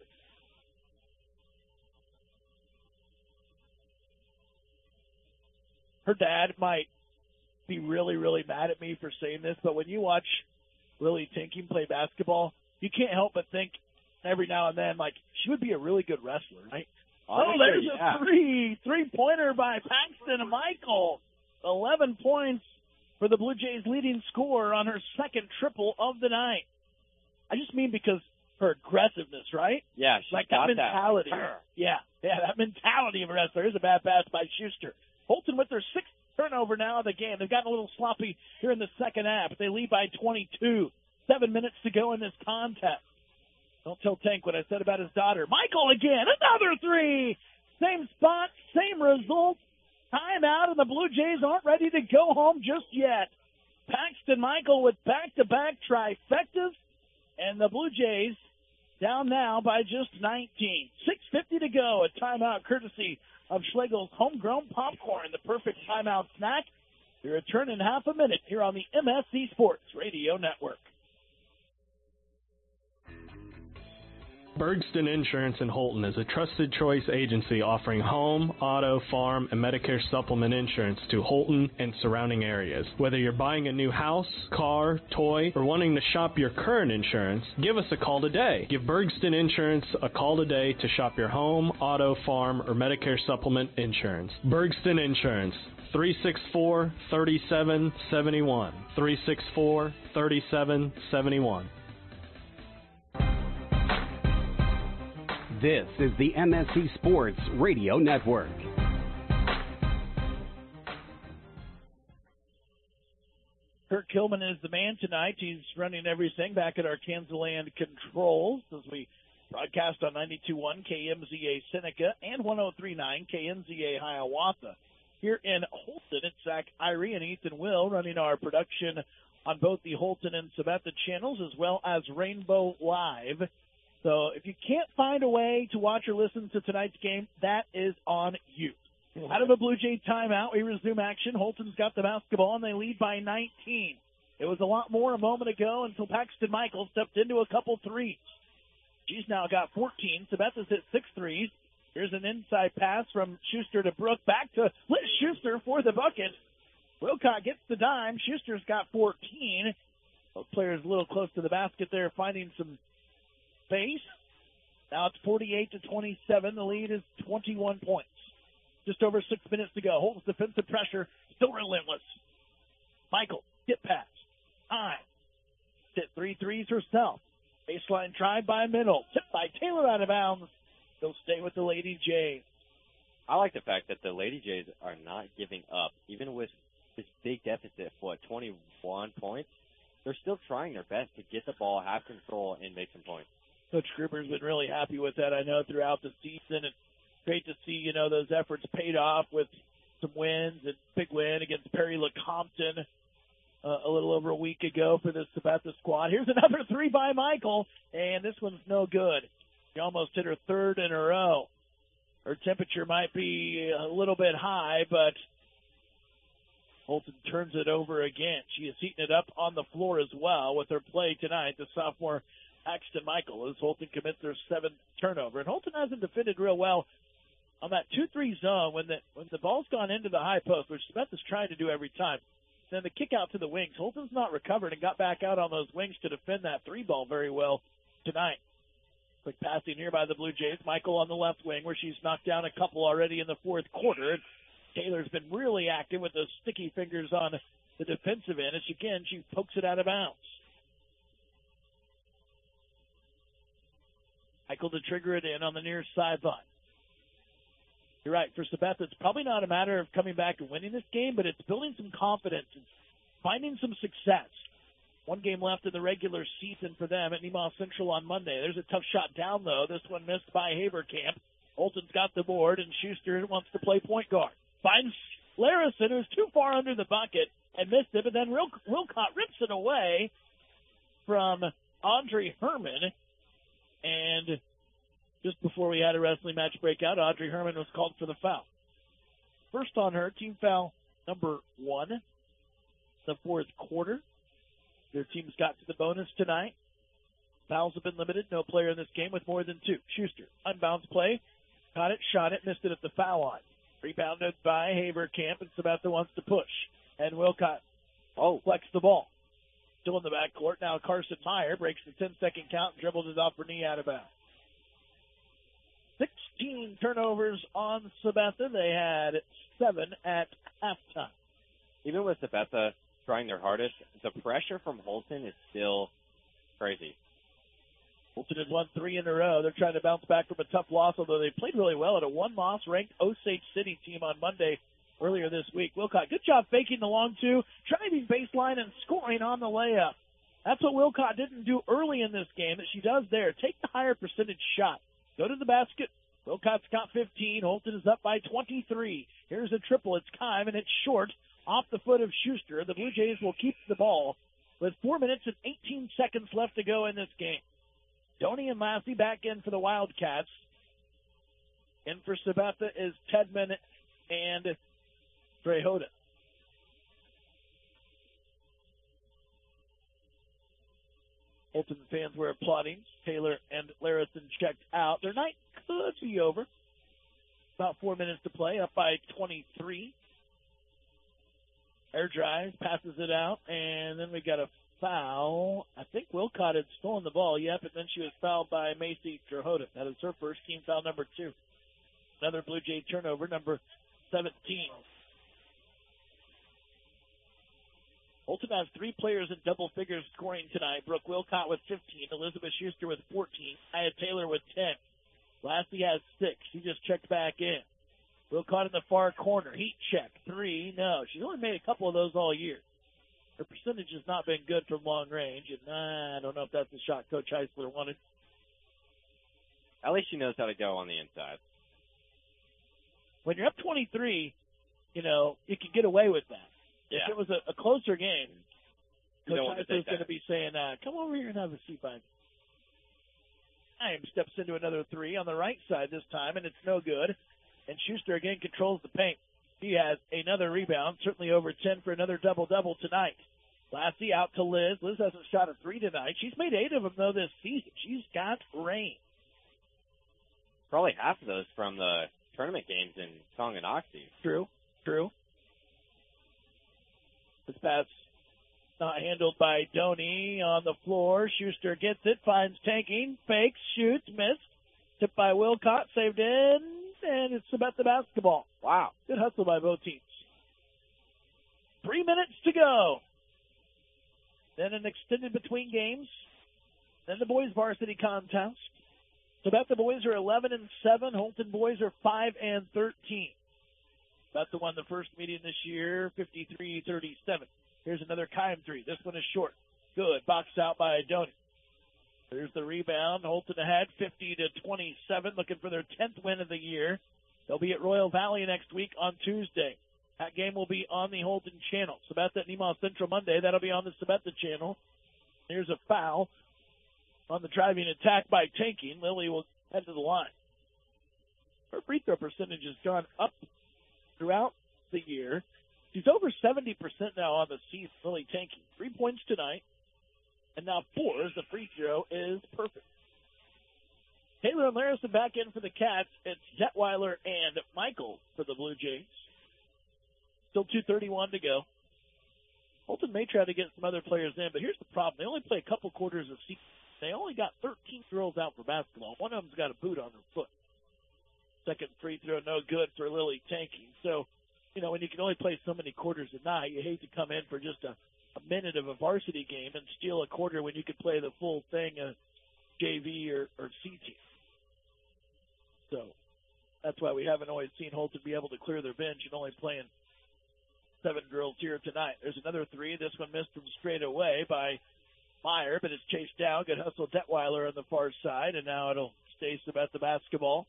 Her dad might be really, really mad at me for saying this, but when you watch Lily Tinking play basketball, you can't help but think every now and then, like, she would be a really good wrestler, right? Honestly, oh, there's yeah. a three, three-pointer by Paxton Michael. eleven points for the Blue Jays' leading scorer on her second triple of the night. I just mean because her aggressiveness, right? Yeah, she's like got that mentality. That. Yeah, yeah, that mentality of a wrestler. Here's a bad pass by Schuster. Holton with their sixth turnover now of the game. They've gotten a little sloppy here in the second half, but they lead by twenty-two. Seven minutes to go in this contest. Don't tell Tank what I said about his daughter. Michael again, another three. Same spot, same result. Timeout, and the Blue Jays aren't ready to go home just yet. Paxton Michael with back-to-back trifectas, and the Blue Jays down now by just nineteen. six fifty to go. A timeout courtesy of Schlegel's homegrown popcorn, the perfect timeout snack. We return in half a minute here on the M S C Sports Radio Network. Bergston Insurance in Holton is a trusted choice agency offering home, auto, farm, and Medicare supplement insurance to Holton and surrounding areas. Whether you're buying a new house, car, toy, or wanting to shop your current insurance, give us a call today. Give Bergston Insurance a call today to shop your home, auto, farm, or Medicare supplement insurance. Bergston Insurance, three six four, three seven seven one. three six four, three seven seven one. This is the M S C Sports Radio Network. Kurt Kilman is the man tonight. He's running everything back at our Kansas controls as we broadcast on ninety-two point one K M Z A Seneca and one oh three point nine K M Z A Hiawatha. Here in Holton, it's Zach Irie and Ethan Will running our production on both the Holton and Sabetha channels as well as Rainbow Live. So if you can't find a way to watch or listen to tonight's game, that is on you. Out of a Blue Jay timeout, we resume action. Holton's got the basketball, and they lead by nineteen. It was a lot more a moment ago until Paxton Michael stepped into a couple threes. She's now got fourteen. Sabetha's hit six threes. Here's an inside pass from Schuster to Brooke. Back to Liz Schuster for the bucket. Wilcott gets the dime. Schuster's got fourteen. Both players a little close to the basket there, finding some space. Now it's forty-eight to twenty-seven. The lead is twenty-one points. Just over six minutes to go. Holton's defensive pressure still relentless. Michael, get pass. Time. Hit three threes herself. Baseline drive by Middle. Tipped by Taylor out of bounds. They'll stay with the Lady Jays. I like the fact that the Lady Jays are not giving up. Even with this big deficit, what, twenty-one points? They're still trying their best to get the ball, have control, and make some points. Coach Gruber's been really happy with that, I know, throughout the season. It's great to see, you know, those efforts paid off with some wins. And big win against Perry Lecompton uh, a little over a week ago for the Sabetha squad. Here's another three by Michael, and this one's no good. She almost hit her third in a row. Her temperature might be a little bit high, but Holton turns it over again. She is heating it up on the floor as well with her play tonight. The sophomore Paxton Michael, as Holton commits their seventh turnover. And Holton hasn't defended real well on that two three zone when the when the ball's gone into the high post, which Smith is trying to do every time. Then the kick out to the wings. Holton's not recovered and got back out on those wings to defend that three ball very well tonight. Quick passing here by the Blue Jays. Michael on the left wing, where she's knocked down a couple already in the fourth quarter. And Taylor's been really active with those sticky fingers on the defensive end. As again, she pokes it out of bounds. Michael to trigger it in on the near sideline. You're right. For Sabetha, it's probably not a matter of coming back and winning this game, but it's building some confidence and finding some success. One game left in the regular season for them at Nemaw Central on Monday. There's a tough shot down, though. This one missed by Haberkamp. Holton's got the board, and Schuster wants to play point guard. Finds Larison, who's too far under the bucket, and missed it, but then Wilcott rips it away from Audrey Herman. And just before we had a wrestling match break out, Audrey Herman was called for the foul. First on her, team foul number one, the fourth quarter. Their team's got to the bonus tonight. Fouls have been limited. No player in this game with more than two. Schuster, unbounced play. Caught it, shot it, missed it at the foul line. Rebounded by Haberkamp, and Sabetha wants to push. And Wilcott, oh, flex the ball. Still in the backcourt. Now Carson Meyer breaks the ten-second count and dribbles it off her knee out of bounds. sixteen turnovers on Sabetha. They had seven at halftime. Even with Sabetha trying their hardest, the pressure from Holton is still crazy. Holton has won three in a row. They're trying to bounce back from a tough loss, although they played really well at a one-loss ranked Osage City team on Monday earlier this week. Wilcott, good job faking the long two, driving baseline and scoring on the layup. That's what Wilcott didn't do early in this game that she does there. Take the higher percentage shot. Go to the basket. Wilcott's got fifteen. Holton is up by twenty-three. Here's a triple. It's Kime, and it's short off the foot of Schuster. The Blue Jays will keep the ball with four minutes and eighteen seconds left to go in this game. Donnie and Lassie back in for the Wildcats. In for Sabetha is Tedman and Drehota. Holton fans were applauding. Taylor and Larison checked out. Their night could be over. About four minutes to play, up by twenty-three. Air drive, passes it out, and then we got a foul. I think Wilcott had stolen the ball, yep, and then she was fouled by Macy Drehota. That is her first team foul, number two. Another Blue Jay turnover, number seventeen. Holton has three players in double figures scoring tonight. Brooke Wilcott with fifteen, Elizabeth Schuster with fourteen, Aya Taylor with ten. Lassie has six. She just checked back in. Wilcott in the far corner. Heat check. Three. No. She's only made a couple of those all year. Her percentage has not been good from long range, and uh, I don't know if that's the shot Coach Heisler wanted. At least she knows how to go on the inside. When you're up twenty-three, you know, you can get away with that. Yeah. If it was a, a closer game, you Coach Heisler's going to be saying, uh, come over here and have a seat by me. time. Steps into another three on the right side this time, and it's no good. And Schuster again controls the paint. He has another rebound, certainly over ten for another double-double tonight. Lassie out to Liz. Liz hasn't shot a three tonight. She's made eight of them, though, this season. She's got range. Probably half of those from the tournament games in Tonganoxie. True, true. This pass not handled by Doney on the floor. Schuster gets it, finds Tanking, fakes, shoots, missed. Tipped by Wilcott, saved in, and it's about the basketball. Wow, good hustle by both teams. Three minutes to go. Then an extended between games. Then the boys varsity contest. So about the boys are eleven and seven. Holton boys are five and thirteen. About the won the first meeting this year, fifty-three thirty-seven. Here's another Kime three. This one is short. Good. Boxed out by Doney. There's the rebound. Holton ahead, fifty to twenty-seven, looking for their tenth win of the year. They'll be at Royal Valley next week on Tuesday. That game will be on the Holton channel. Sabetha at Nemaw Central Monday. That'll be on the Sabetha channel. Here's a foul on the driving attack by Tanking. Lily will head to the line. Her free throw percentage has gone up throughout the year. She's over seventy percent now on the season, Lily Tanking. Three points tonight, and now four as the free throw is perfect. Taylor and Larison back in for the Cats. It's Detweiler and Michael for the Blue Jays. Still two thirty-one to go. Holton may try to get some other players in, but here's the problem. They only play a couple quarters of season. They only got thirteen girls out for basketball. One of them's got a boot on her foot. Second free throw, no good for Lily Tanking. So, you know, when you can only play so many quarters a night, you hate to come in for just a, a minute of a varsity game and steal a quarter when you could play the full thing, a J V or, or C team. So that's why we haven't always seen Holton be able to clear their bench and only playing seven girls here tonight. There's another three. This one missed from straight away by Meyer, but it's chased down. Good hustle, Detweiler on the far side, and now it'll stay about the basketball.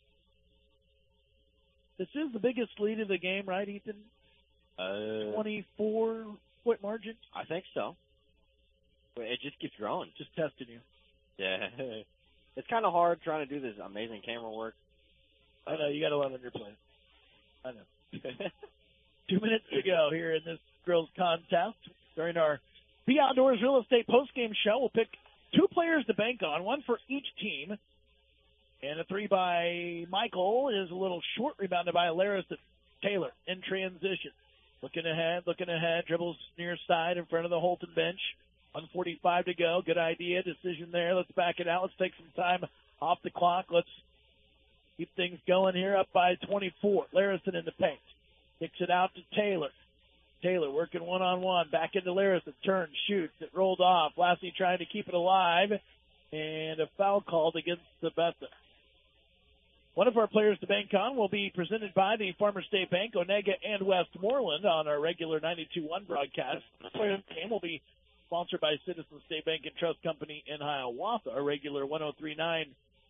This is the biggest lead of the game, right, Ethan? Uh, twenty-four point margin? I think so. It just keeps growing. Just testing you. Yeah. It's kind of hard trying to do this amazing camera work. I know. You got a lot on your plate. I know. Two minutes to go here in this girls' contest. During our Be Outdoors Real Estate postgame show, we'll pick two players to bank on, one for each team. And a three by Michael is a little short, rebounded by Larissa Taylor in transition. Looking ahead, looking ahead, dribbles near side in front of the Holton bench. one forty-five to go. Good idea, decision there. Let's back it out. Let's take some time off the clock. Let's keep things going here, up by twenty-four. Larison in the paint. Kicks it out to Taylor. Taylor working one-on-one. Back into Larison. Turns, shoots. It rolled off. Lassie trying to keep it alive. And a foul called against Sabetha. One of our players to bank on will be presented by the Farmer State Bank, Onega, and Westmoreland on our regular ninety-two one broadcast. The player of the game will be sponsored by Citizen State Bank and Trust Company in Hiawatha, our regular one oh three point nine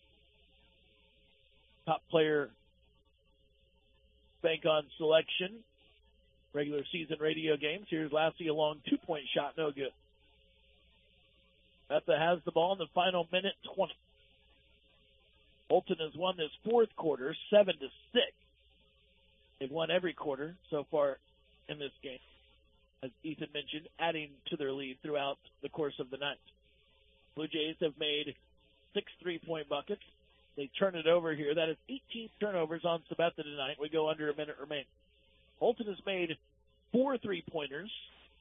top player bank on selection. Regular season radio games. Here's Lassie, a long two-point shot, no good. Betha has the ball in the final minute, twenty. Holton has won this fourth quarter, seven to six. They've won every quarter so far in this game, as Ethan mentioned, adding to their lead throughout the course of the night. Blue Jays have made six three-point buckets. They turn it over here. That is eighteen turnovers on Sabetha tonight. We go under a minute remaining. Holton has made four three-pointers.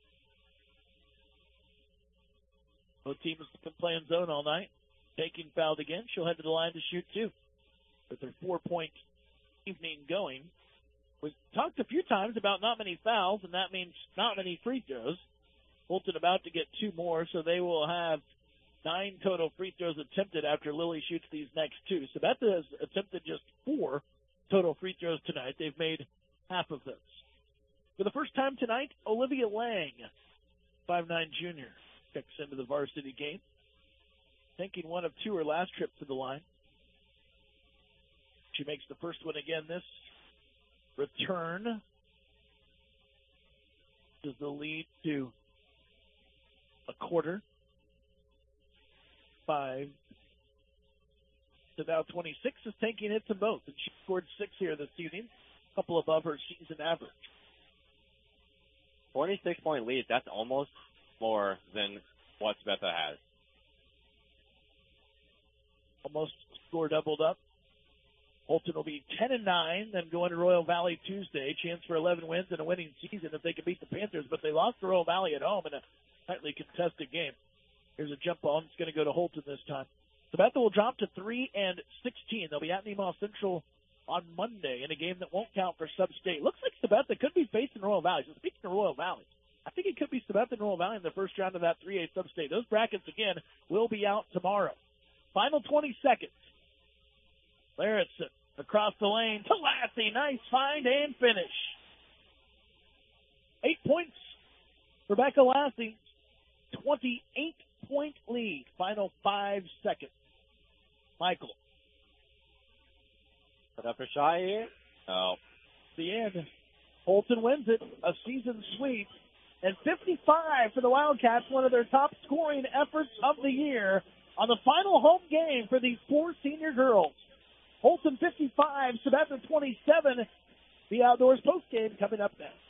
Both teams have been playing zone all night. Taking fouled again. She'll head to the line to shoot two. With her four-point evening going. We've talked a few times about not many fouls, and that means not many free throws. Holton about to get two more, so they will have nine total free throws attempted after Lily shoots these next two. Sabetha has attempted just four total free throws tonight. They've made half of those. For the first time tonight, Olivia Lang, five nine junior, checks into the varsity game. Thinking one of two her last trip to the line. She makes the first one again this return. Does the lead to a quarter. Five, to now twenty-six, is taking hits in both. And she scored six here this season, a couple above her season average. twenty-six point lead, that's almost more than what Sabetha has. Almost score doubled up. Holton will be ten and nine, then go into Royal Valley Tuesday. Chance for eleven wins and a winning season if they can beat the Panthers, but they lost to Royal Valley at home in a tightly contested game. Here's a jump ball. It's going to go to Holton this time. Sabetha will drop to three and sixteen. They'll be at Nemaha Central on Monday in a game that won't count for Sub-State. Looks like Sabetha could be facing Royal Valley. So speaking of Royal Valley, I think it could be Sabetha and Royal Valley in the first round of that three A Sub-State. Those brackets, again, will be out tomorrow. Final twenty seconds. Larison across the lane to Lassie. Nice find and finish. Eight points for Rebecca Lassie. twenty-eight point lead. Final five seconds. Michael. Put up a shot here. Oh. The end. Holton wins it. A season sweep. And fifty-five for the Wildcats, one of their top scoring efforts of the year on the final home game for these four senior girls. Holton fifty-five, Sabetha twenty-seven. The Outdoors postgame coming up next.